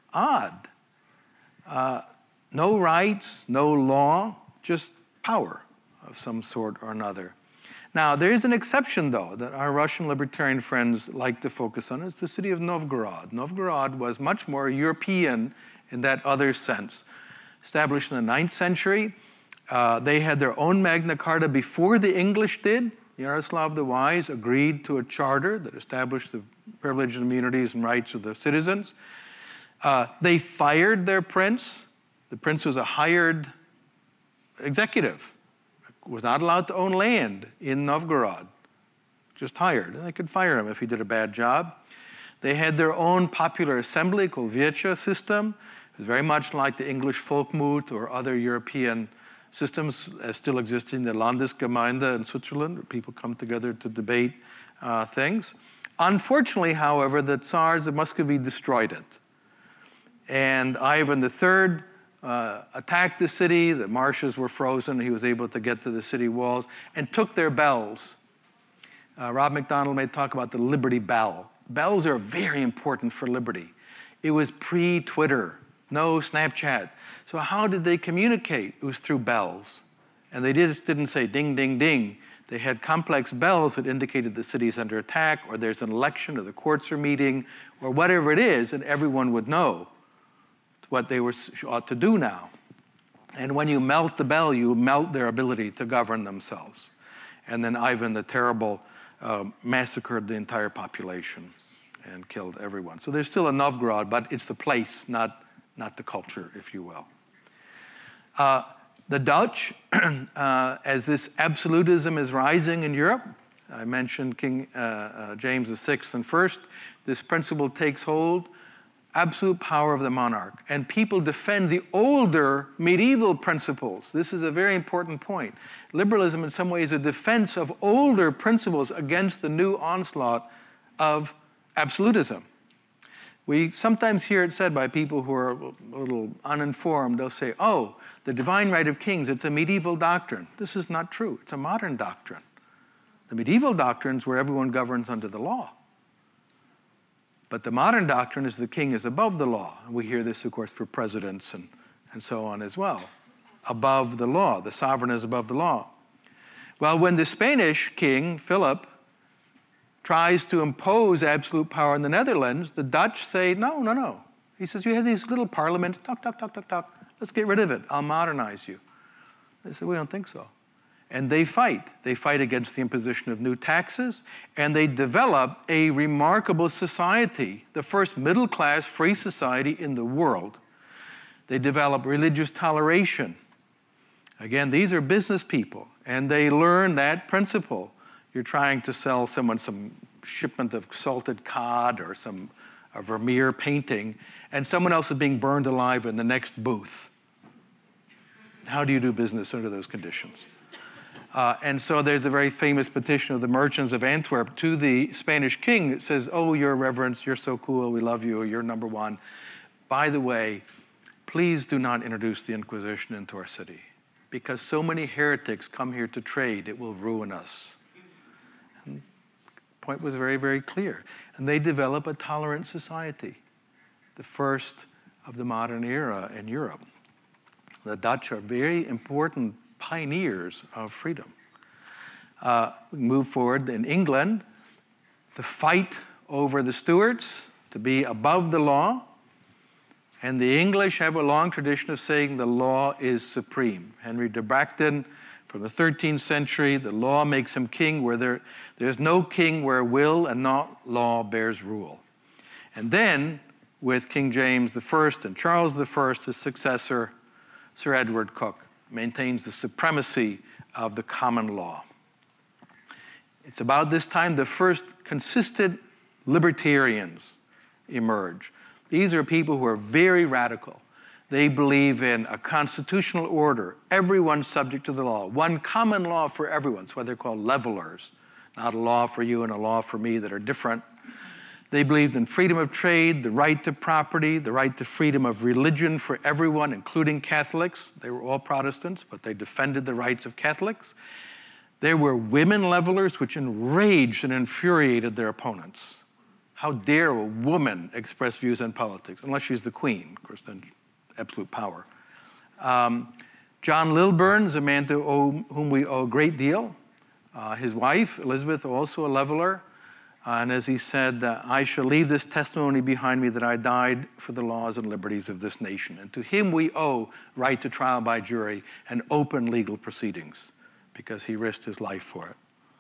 Speaker 1: odd. Uh, no rights, no law, just power of some sort or another. Now, there is an exception, though, that our Russian libertarian friends like to focus on. It's the city of Novgorod. Novgorod was much more European in that other sense. Established in the ninth century, uh, they had their own Magna Carta before the English did. Yaroslav the Wise agreed to a charter that established the privileges, immunities, and rights of the citizens. Uh, they fired their prince. The prince was a hired executive, was not allowed to own land in Novgorod, just hired. And they could fire him if he did a bad job. They had their own popular assembly called Viecha system. It was very much like the English Volkmut or other European systems as still exist in the Landesgemeinde in Switzerland, where people come together to debate uh, things. Unfortunately, however, the Tsars of Muscovy destroyed it. And Ivan the Third uh, attacked the city. The marshes were frozen. He was able to get to the city walls and took their bells. Uh, Rob McDonald may talk about the Liberty Bell. Bells are very important for liberty. It was pre-Twitter, no Snapchat. So how did they communicate? It was through bells. And they just didn't say ding, ding, ding. They had complex bells that indicated the city's under attack, or there's an election, or the courts are meeting, or whatever it is, and everyone would know what they were ought to do now. And when you melt the bell, you melt their ability to govern themselves. And then Ivan the Terrible uh, massacred the entire population and killed everyone. So there's still a Novgorod, but it's the place, not, not the culture, if you will. Uh, the Dutch, uh, as this absolutism is rising in Europe, I mentioned King uh, uh, James the Sixth and First, this principle takes hold, absolute power of the monarch. And people defend the older medieval principles. This is a very important point. Liberalism, in some ways, is a defense of older principles against the new onslaught of absolutism. We sometimes hear it said by people who are a little uninformed. They'll say, oh, the divine right of kings, it's a medieval doctrine. This is not true. It's a modern doctrine. The medieval doctrine is where everyone governs under the law. But the modern doctrine is the king is above the law. And we hear this, of course, for presidents and, and so on as well. Above the law. The sovereign is above the law. Well, when the Spanish king, Philip, tries to impose absolute power in the Netherlands, the Dutch say, no, no, no. He says, you have these little parliaments, talk, talk, talk, talk, talk. Let's get rid of it. I'll modernize you. They said, we don't think so. And they fight. They fight against the imposition of new taxes, and they develop a remarkable society, the first middle-class free society in the world. They develop religious toleration. Again, these are business people, and they learn that principle. You're trying to sell someone some shipment of salted cod or some a Vermeer painting, and someone else is being burned alive in the next booth. How do you do business under those conditions? Uh, and so there's a very famous petition of the merchants of Antwerp to the Spanish king that says, oh, your reverence, you're so cool, we love you, you're number one. By the way, please do not introduce the Inquisition into our city, because so many heretics come here to trade, it will ruin us. And the point was very, very clear. And they develop a tolerant society, the first of the modern era in Europe. The Dutch are very important pioneers of freedom. Uh, we move forward in England, the fight over the Stuarts to be above the law, and the English have a long tradition of saying the law is supreme. Henry de Bracton, from the thirteenth century, the law makes him king where there, there's no king where will and not law bears rule. And then, with King James the First and Charles the First, his successor, Sir Edward Coke, maintains the supremacy of the common law. It's about this time the first consistent libertarians emerge. These are people who are very radical. They believe in a constitutional order, everyone subject to the law, one common law for everyone. So they're called levelers, not a law for you and a law for me that are different. They believed in freedom of trade, the right to property, the right to freedom of religion for everyone, including Catholics. They were all Protestants, but they defended the rights of Catholics. There were women levelers, which enraged and infuriated their opponents. How dare a woman express views on politics, unless she's the queen, of course, then absolute power. Um, John Lilburn is a man to owe, whom we owe a great deal. Uh, his wife, Elizabeth, also a leveler. Uh, and as he said, uh, I shall leave this testimony behind me that I died for the laws and liberties of this nation. And to him we owe right to trial by jury and open legal proceedings, because he risked his life for it.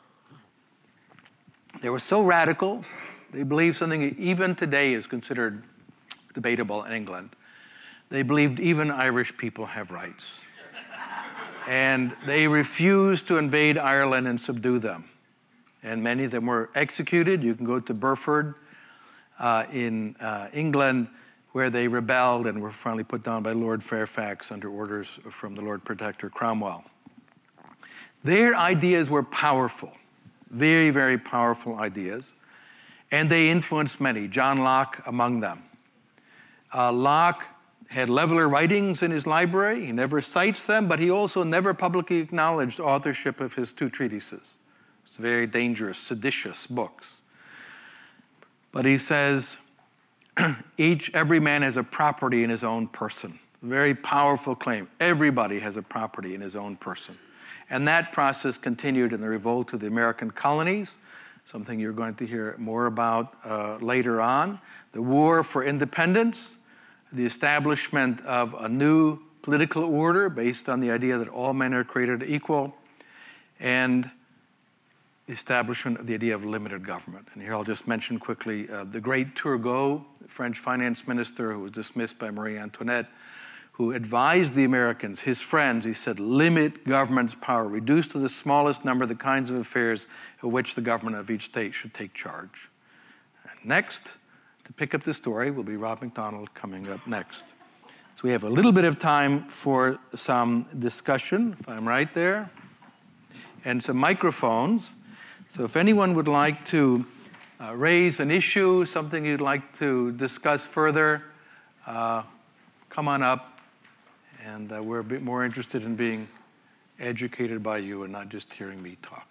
Speaker 1: They were so radical, they believed something that even today is considered debatable in England. They believed even Irish people have rights. And they refused to invade Ireland and subdue them. And many of them were executed. You can go to Burford uh, in uh, England, where they rebelled and were finally put down by Lord Fairfax under orders from the Lord Protector Cromwell. Their ideas were powerful, very, very powerful ideas, and they influenced many, John Locke among them. Uh, Locke had leveler writings in his library. He never cites them, but he also never publicly acknowledged authorship of his two treatises. It's very dangerous, seditious books. But he says, each, every man has a property in his own person. Very powerful claim. Everybody has a property in his own person. And that process continued in the revolt of the American colonies, something you're going to hear more about uh, later on. The war for independence, the establishment of a new political order based on the idea that all men are created equal, and the establishment of the idea of limited government. And here I'll just mention quickly uh, the great Turgot, the French finance minister who was dismissed by Marie Antoinette, who advised the Americans, his friends, he said, limit government's power, reduce to the smallest number the kinds of affairs of which the government of each state should take charge. And next, to pick up the story, will be Rob McDonald coming up next. So we have a little bit of time for some discussion, if I'm right there, and some microphones. So if anyone would like to uh, raise an issue, something you'd like to discuss further, uh, come on up. And uh, we're a bit more interested in being educated by you and not just hearing me talk.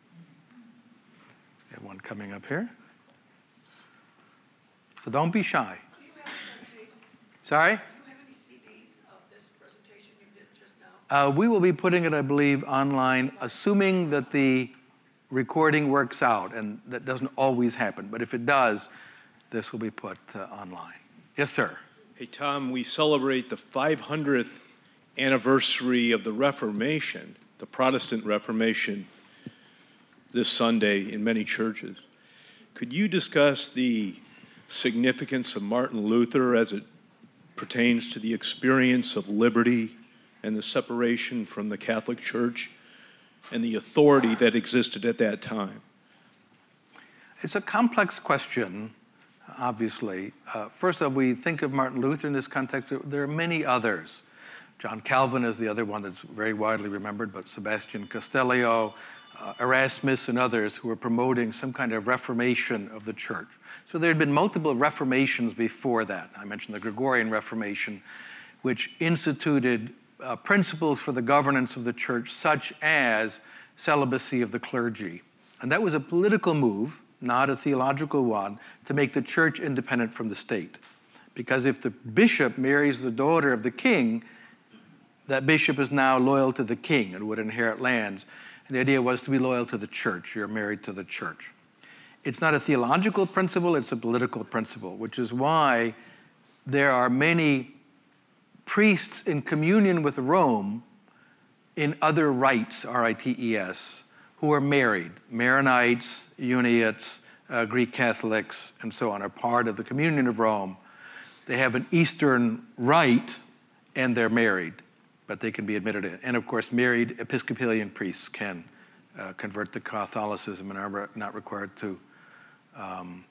Speaker 1: We have one coming up here. So don't be shy.
Speaker 2: Do you have C D?
Speaker 1: Sorry?
Speaker 2: Do you have any C Ds of this presentation you did just now?
Speaker 1: Uh, we will be putting it, I believe, online, assuming that the recording works out, and that doesn't always happen. But if it does, this will be put uh, online. Yes, sir.
Speaker 3: Hey, Tom, we celebrate the five hundredth anniversary of the Reformation, the Protestant Reformation, this Sunday in many churches. Could you discuss the significance of Martin Luther as it pertains to the experience of liberty and the separation from the Catholic Church and the authority that existed at that time?
Speaker 1: It's a complex question, obviously. Uh, first of all, we think of Martin Luther in this context. There are many others. John Calvin is the other one that's very widely remembered, but Sebastian Castellio, uh, Erasmus, and others who were promoting some kind of reformation of the church. So there had been multiple reformations before that. I mentioned the Gregorian Reformation, which instituted uh, principles for the governance of the church, such as celibacy of the clergy. And that was a political move, not a theological one, to make the church independent from the state. Because if the bishop marries the daughter of the king, that bishop is now loyal to the king and would inherit lands. And the idea was to be loyal to the church. You're married to the church. It's not a theological principle, it's a political principle, which is why there are many priests in communion with Rome in other rites, R I T E S, who are married. Maronites, Uniates, uh, Greek Catholics, and so on are part of the communion of Rome. They have an Eastern rite, and they're married, but they can be admitted in. And of course, married Episcopalian priests can uh, convert to Catholicism and are not required to um,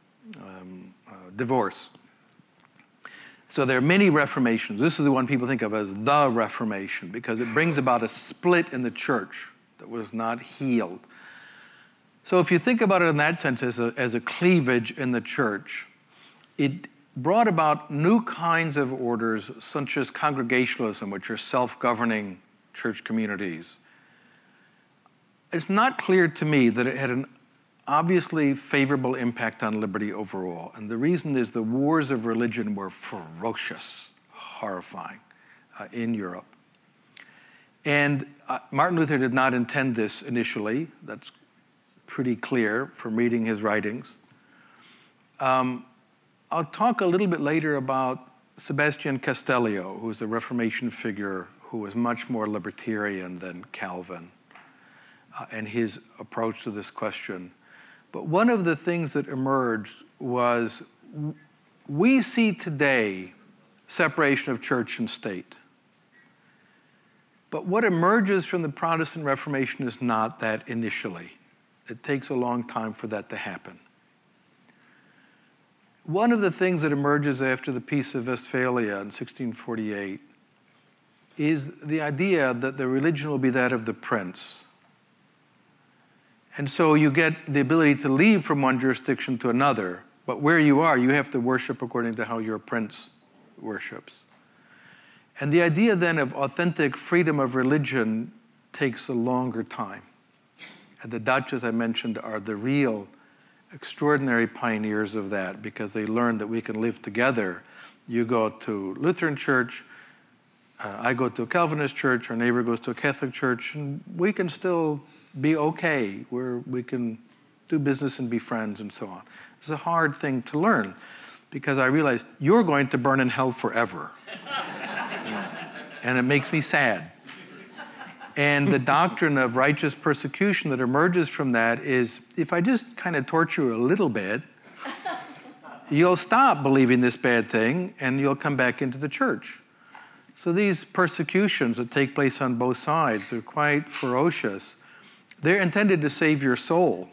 Speaker 1: um, uh, divorce. So there are many reformations. This is the one people think of as the Reformation because it brings about a split in the church that was not healed. So if you think about it in that sense as a, as a cleavage in the church, it brought about new kinds of orders such as congregationalism, which are self-governing church communities. It's not clear to me that it had an obviously favorable impact on liberty overall. And the reason is the wars of religion were ferocious, horrifying uh, in Europe. And uh, Martin Luther did not intend this initially. That's pretty clear from reading his writings. Um, I'll talk a little bit later about Sebastian Castellio, who's a Reformation figure who was much more libertarian than Calvin, uh, and his approach to this question. But one of the things that emerged was we see today separation of church and state. But what emerges from the Protestant Reformation is not that initially. It takes a long time for that to happen. One of the things that emerges after the Peace of Westphalia in sixteen forty-eight is the idea that the religion will be that of the prince. And so you get the ability to leave from one jurisdiction to another, but where you are, you have to worship according to how your prince worships. And the idea then of authentic freedom of religion takes a longer time. And the Dutch, as I mentioned, are the real extraordinary pioneers of that because they learned that we can live together. You go to Lutheran church, uh, I go to a Calvinist church, our neighbor goes to a Catholic church, and we can still be okay, where we can do business and be friends and so on. It's a hard thing to learn because I realize you're going to burn in hell forever. And it makes me sad. And the doctrine of righteous persecution that emerges from that is, if I just kind of torture you a little bit, you'll stop believing this bad thing and you'll come back into the church. So these persecutions that take place on both sides are quite ferocious. They're intended to save your soul.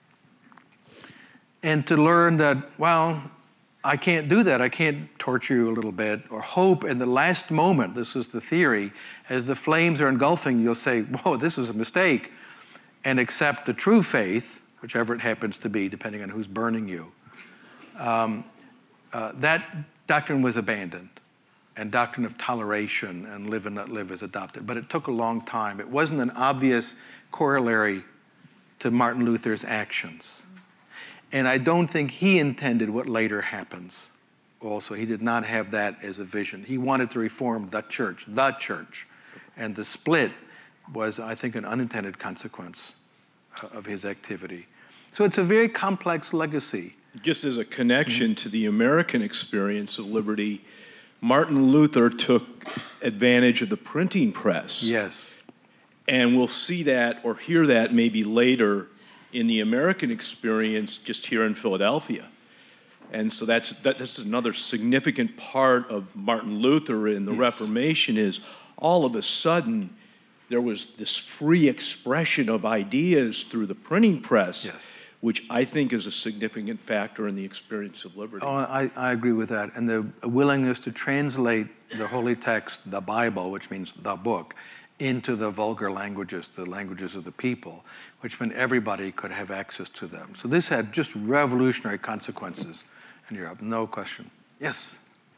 Speaker 1: And to learn that, well, I can't do that. I can't torture you a little bit or hope in the last moment, this is the theory, as the flames are engulfing, you'll say, whoa, this was a mistake, and accept the true faith, whichever it happens to be, depending on who's burning you. Um, uh, that doctrine was abandoned, and doctrine of toleration and live and not live is adopted. But it took a long time. It wasn't an obvious corollary to Martin Luther's actions. And I don't think he intended what later happens also. He did not have that as a vision. He wanted to reform the church, the church. And the split was, I think, an unintended consequence of his activity. So it's a very complex legacy.
Speaker 3: Just as a connection mm-hmm. to the American experience of liberty, Martin Luther took advantage of the printing press.
Speaker 1: Yes.
Speaker 3: And we'll see that or hear that maybe later in the American experience just here in Philadelphia. And so that's, that, that's another significant part of Martin Luther in the yes. Reformation is all of a sudden there was this free expression of ideas through the printing press, yes. which I think is a significant factor in the experience of liberty.
Speaker 1: Oh, I, I agree with that. And the willingness to translate the holy text, the Bible, which means the book, into the vulgar languages, the languages of the people, which meant everybody could have access to them. So this had just revolutionary consequences in Europe, no question. Yes?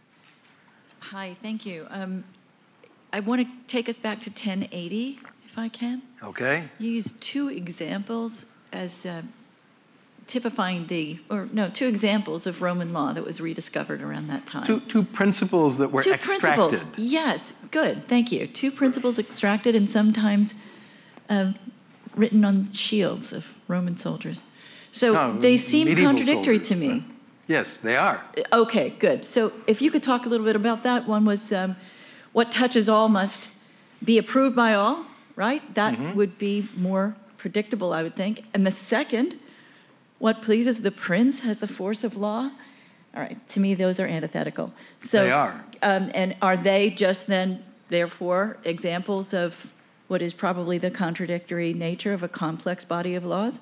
Speaker 4: Hi, thank you. Um, I want to take us back to ten eighty, if I can.
Speaker 1: Okay.
Speaker 4: You used two examples as uh, typifying the, or no, two examples of Roman law that was rediscovered around that time.
Speaker 1: Two, two principles that were
Speaker 4: two
Speaker 1: extracted.
Speaker 4: Principles. Yes, good, thank you. Two principles extracted and sometimes uh, written on shields of Roman soldiers. So
Speaker 1: no,
Speaker 4: they seem contradictory
Speaker 1: soldiers,
Speaker 4: to me.
Speaker 1: Yes, they are.
Speaker 4: Okay, good. So if you could talk a little bit about that. One was um, what touches all must be approved by all, right? That mm-hmm. would be more predictable, I would think. And the second, what pleases the prince has the force of law. All right, to me, those are antithetical. So,
Speaker 1: they are.
Speaker 4: Um, and are they just then, therefore, examples of what is probably the contradictory nature of a complex body of laws?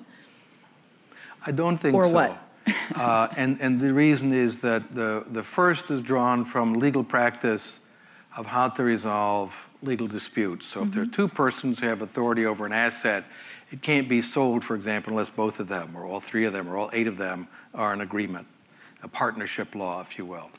Speaker 1: I don't think
Speaker 4: or
Speaker 1: so.
Speaker 4: Or what?
Speaker 1: uh, and, and the reason is that the, the first is drawn from legal practice of how to resolve legal disputes. So mm-hmm. if there are two persons who have authority over an asset, it can't be sold, for example, unless both of them, or all three of them, or all eight of them are in agreement. A partnership law, if you will.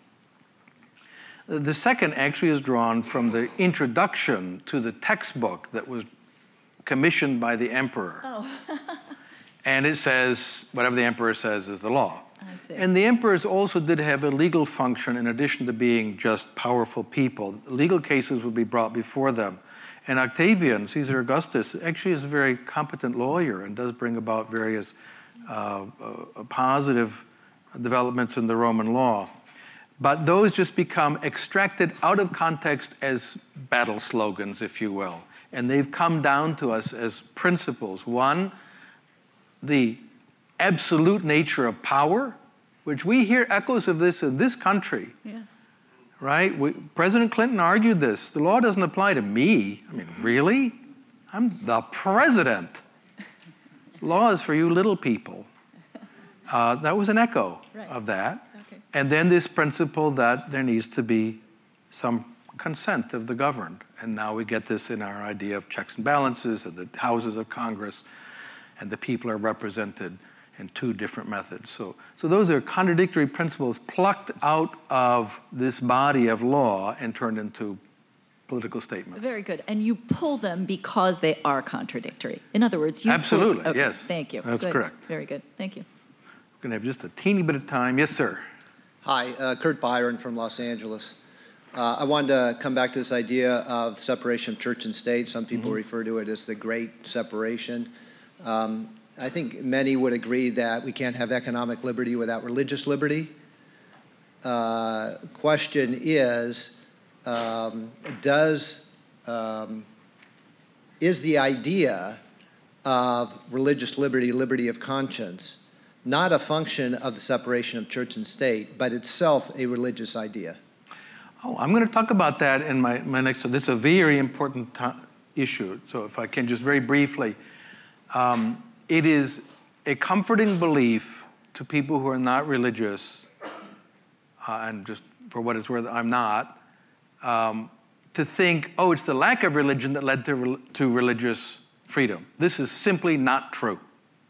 Speaker 1: The second actually is drawn from the introduction to the textbook that was commissioned by the emperor.
Speaker 4: Oh.
Speaker 1: and it says whatever the emperor says is the law.
Speaker 4: I see.
Speaker 1: And the emperors also did have a legal function in addition to being just powerful people. Legal cases would be brought before them. And Octavian, Caesar Augustus, actually is a very competent lawyer and does bring about various uh, uh, positive developments in the Roman law. But those just become extracted out of context as battle slogans, if you will. And they've come down to us as principles. One, the absolute nature of power, which we hear echoes of this in this country.
Speaker 4: Yeah.
Speaker 1: Right? We, President Clinton argued this. The law doesn't apply to me. I mean, really? I'm the president. Law is for you little people. Uh, that was an echo
Speaker 4: Right.
Speaker 1: of that.
Speaker 4: Okay.
Speaker 1: And then this principle that there needs to be some consent of the governed. And now we get this in our idea of checks and balances and the houses of Congress, and the people are represented in two different methods. So, so those are contradictory principles plucked out of this body of law and turned into political statements.
Speaker 4: Very good. And you pull them because they are contradictory. In other words, you pull-
Speaker 1: Absolutely,
Speaker 4: okay,
Speaker 1: yes.
Speaker 4: Thank you.
Speaker 1: That's
Speaker 4: Good.
Speaker 1: correct.
Speaker 4: Very good. Thank you.
Speaker 1: We're going to have just a teeny bit of time. Yes, sir.
Speaker 5: Hi, uh, Kurt Byron from Los Angeles. Uh, I wanted to come back to this idea of separation of church and state. Some people mm-hmm. refer to it as the great separation. Um, I think many would agree that we can't have economic liberty without religious liberty. Uh, question is, um, does, um, is the idea of religious liberty, liberty of conscience, not a function of the separation of church and state, but itself a religious idea?
Speaker 1: Oh, I'm going to talk about that in my, my next, this is a very important to- issue. So if I can just very briefly, um, it is a comforting belief to people who are not religious, uh, and just for what it's worth, I'm not, um, to think, oh, it's the lack of religion that led to, re- to religious freedom. This is simply not true.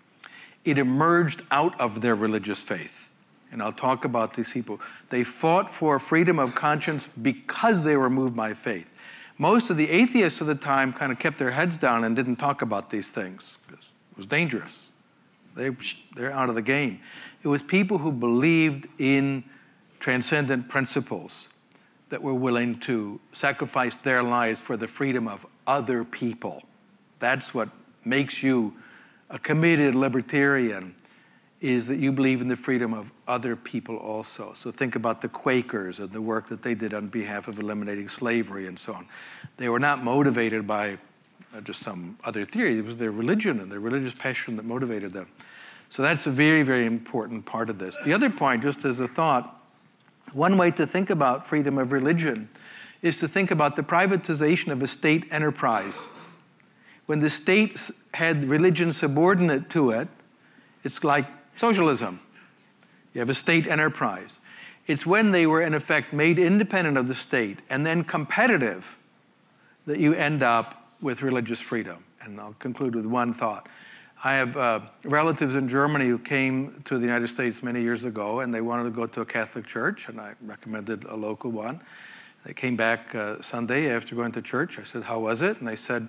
Speaker 1: It emerged out of their religious faith. And I'll talk about these people. They fought for freedom of conscience because they were moved by faith. Most of the atheists of the time kind of kept their heads down and didn't talk about these things because it was dangerous. They, they're out of the game. It was people who believed in transcendent principles that were willing to sacrifice their lives for the freedom of other people. That's what makes you a committed libertarian, is that you believe in the freedom of other people also. So think about the Quakers and the work that they did on behalf of eliminating slavery and so on. They were not motivated by uh, just some other theory. It was their religion and their religious passion that motivated them. So that's a very, very important part of this. The other point, just as a thought, one way to think about freedom of religion is to think about the privatization of a state enterprise. When the state had religion subordinate to it, it's like socialism. You have a state enterprise. It's when they were, in effect, made independent of the state and then competitive that you end up with religious freedom. And I'll conclude with one thought. I have uh, relatives in Germany who came to the United States many years ago, and they wanted to go to a Catholic church, and I recommended a local one. They came back uh, Sunday after going to church. I said, how was it? And they said,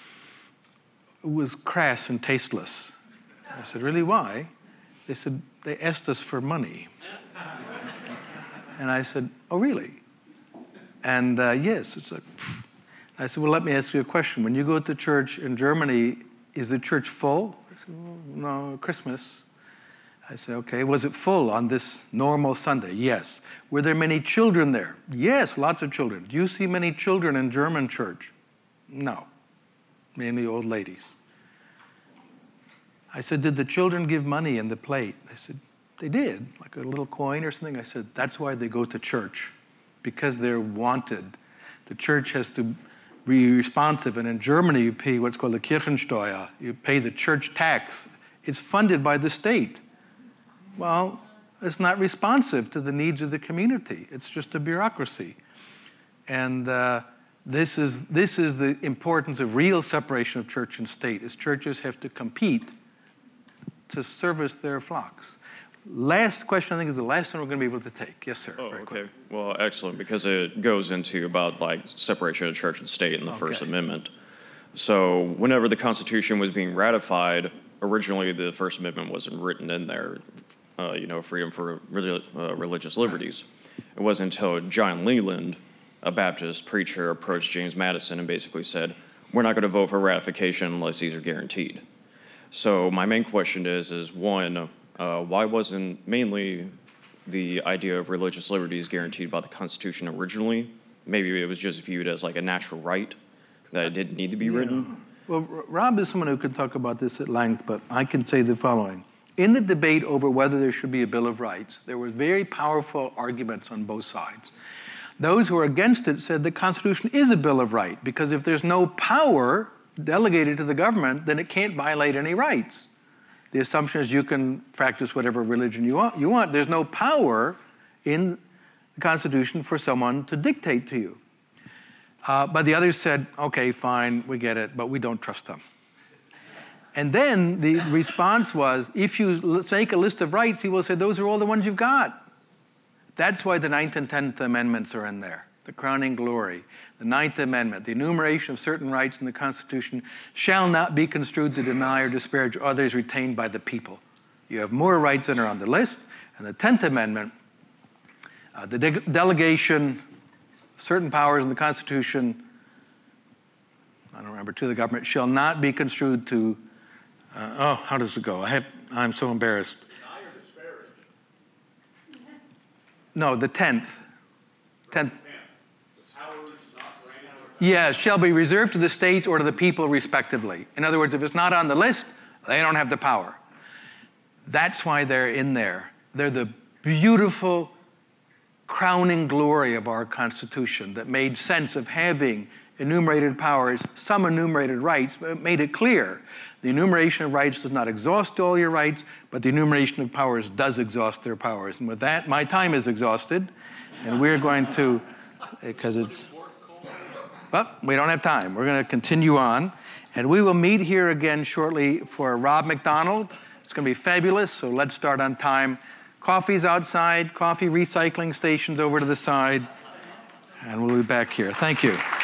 Speaker 1: it was crass and tasteless. I said, really, why? They said, they asked us for money. And I said, oh, really? And uh, yes. It's like, I said, well, let me ask you a question. When you go to church in Germany, is the church full? I said, well, no, Christmas. I said, okay. Was it full on this normal Sunday? Yes. Were there many children there? Yes, lots of children. Do you see many children in German church? No, mainly old ladies. I said, did the children give money in the plate? They said, they did, like a little coin or something. I said, that's why they go to church, because they're wanted. The church has to be responsive. And in Germany, you pay what's called the Kirchensteuer. You pay the church tax. It's funded by the state. Well, it's not responsive to the needs of the community. It's just a bureaucracy. And uh, this is, this is the importance of real separation of church and state, is churches have to compete to service their flocks. Last question, I think, is the last one we're going to be able to take. Yes, sir.
Speaker 6: Oh,
Speaker 1: Very
Speaker 6: okay.
Speaker 1: quick.
Speaker 6: Well, excellent, because it goes into about like separation of church and state in the
Speaker 1: Okay.
Speaker 6: First Amendment. So whenever the Constitution was being ratified, originally the First Amendment wasn't written in there, uh, you know, freedom for relig- uh, religious liberties. It wasn't until John Leland, a Baptist preacher, approached James Madison and basically said, we're not going to vote for ratification unless these are guaranteed. So my main question is, is one, uh, why wasn't mainly the idea of religious liberties guaranteed by the Constitution originally? Maybe it was just viewed as like a natural right that it didn't need to be
Speaker 1: Yeah.
Speaker 6: written.
Speaker 1: Well, R- Rob is someone who can talk about this at length, but I can say the following. In the debate over whether there should be a Bill of Rights, there were very powerful arguments on both sides. Those who were against it said the Constitution is a Bill of Rights, because if there's no power delegated to the government, then it can't violate any rights. The assumption is you can practice whatever religion you want. You want. There's no power in the Constitution for someone to dictate to you. Uh, but the others said, okay, fine, we get it, but we don't trust them. And then the response was, if you make a list of rights, he will say, those are all the ones you've got. That's why the Ninth and Tenth Amendments are in there. The crowning glory, the Ninth Amendment, the enumeration of certain rights in the Constitution shall not be construed to deny or disparage others retained by the people. You have more rights than are on the list. And the Tenth Amendment, uh, the de- delegation of certain powers in the Constitution, I don't remember, to the government, shall not be construed to, uh, oh, how does it go? I have, I'm so embarrassed. No, the tenth. Tenth. Yeah, shall be reserved to the states or to the people respectively. In other words, if it's not on the list, they don't have the power. That's why they're in there. They're the beautiful crowning glory of our Constitution that made sense of having enumerated powers, some enumerated rights, but it made it clear. The enumeration of rights does not exhaust all your rights, but the enumeration of powers does exhaust their powers. And with that, my time is exhausted, and we're going to, because it's, well, we don't have time. We're going to continue on, and we will meet here again shortly for Rob McDonald. It's going to be fabulous, so let's start on time. Coffee's outside, coffee recycling stations over to the side, and we'll be back here. Thank you.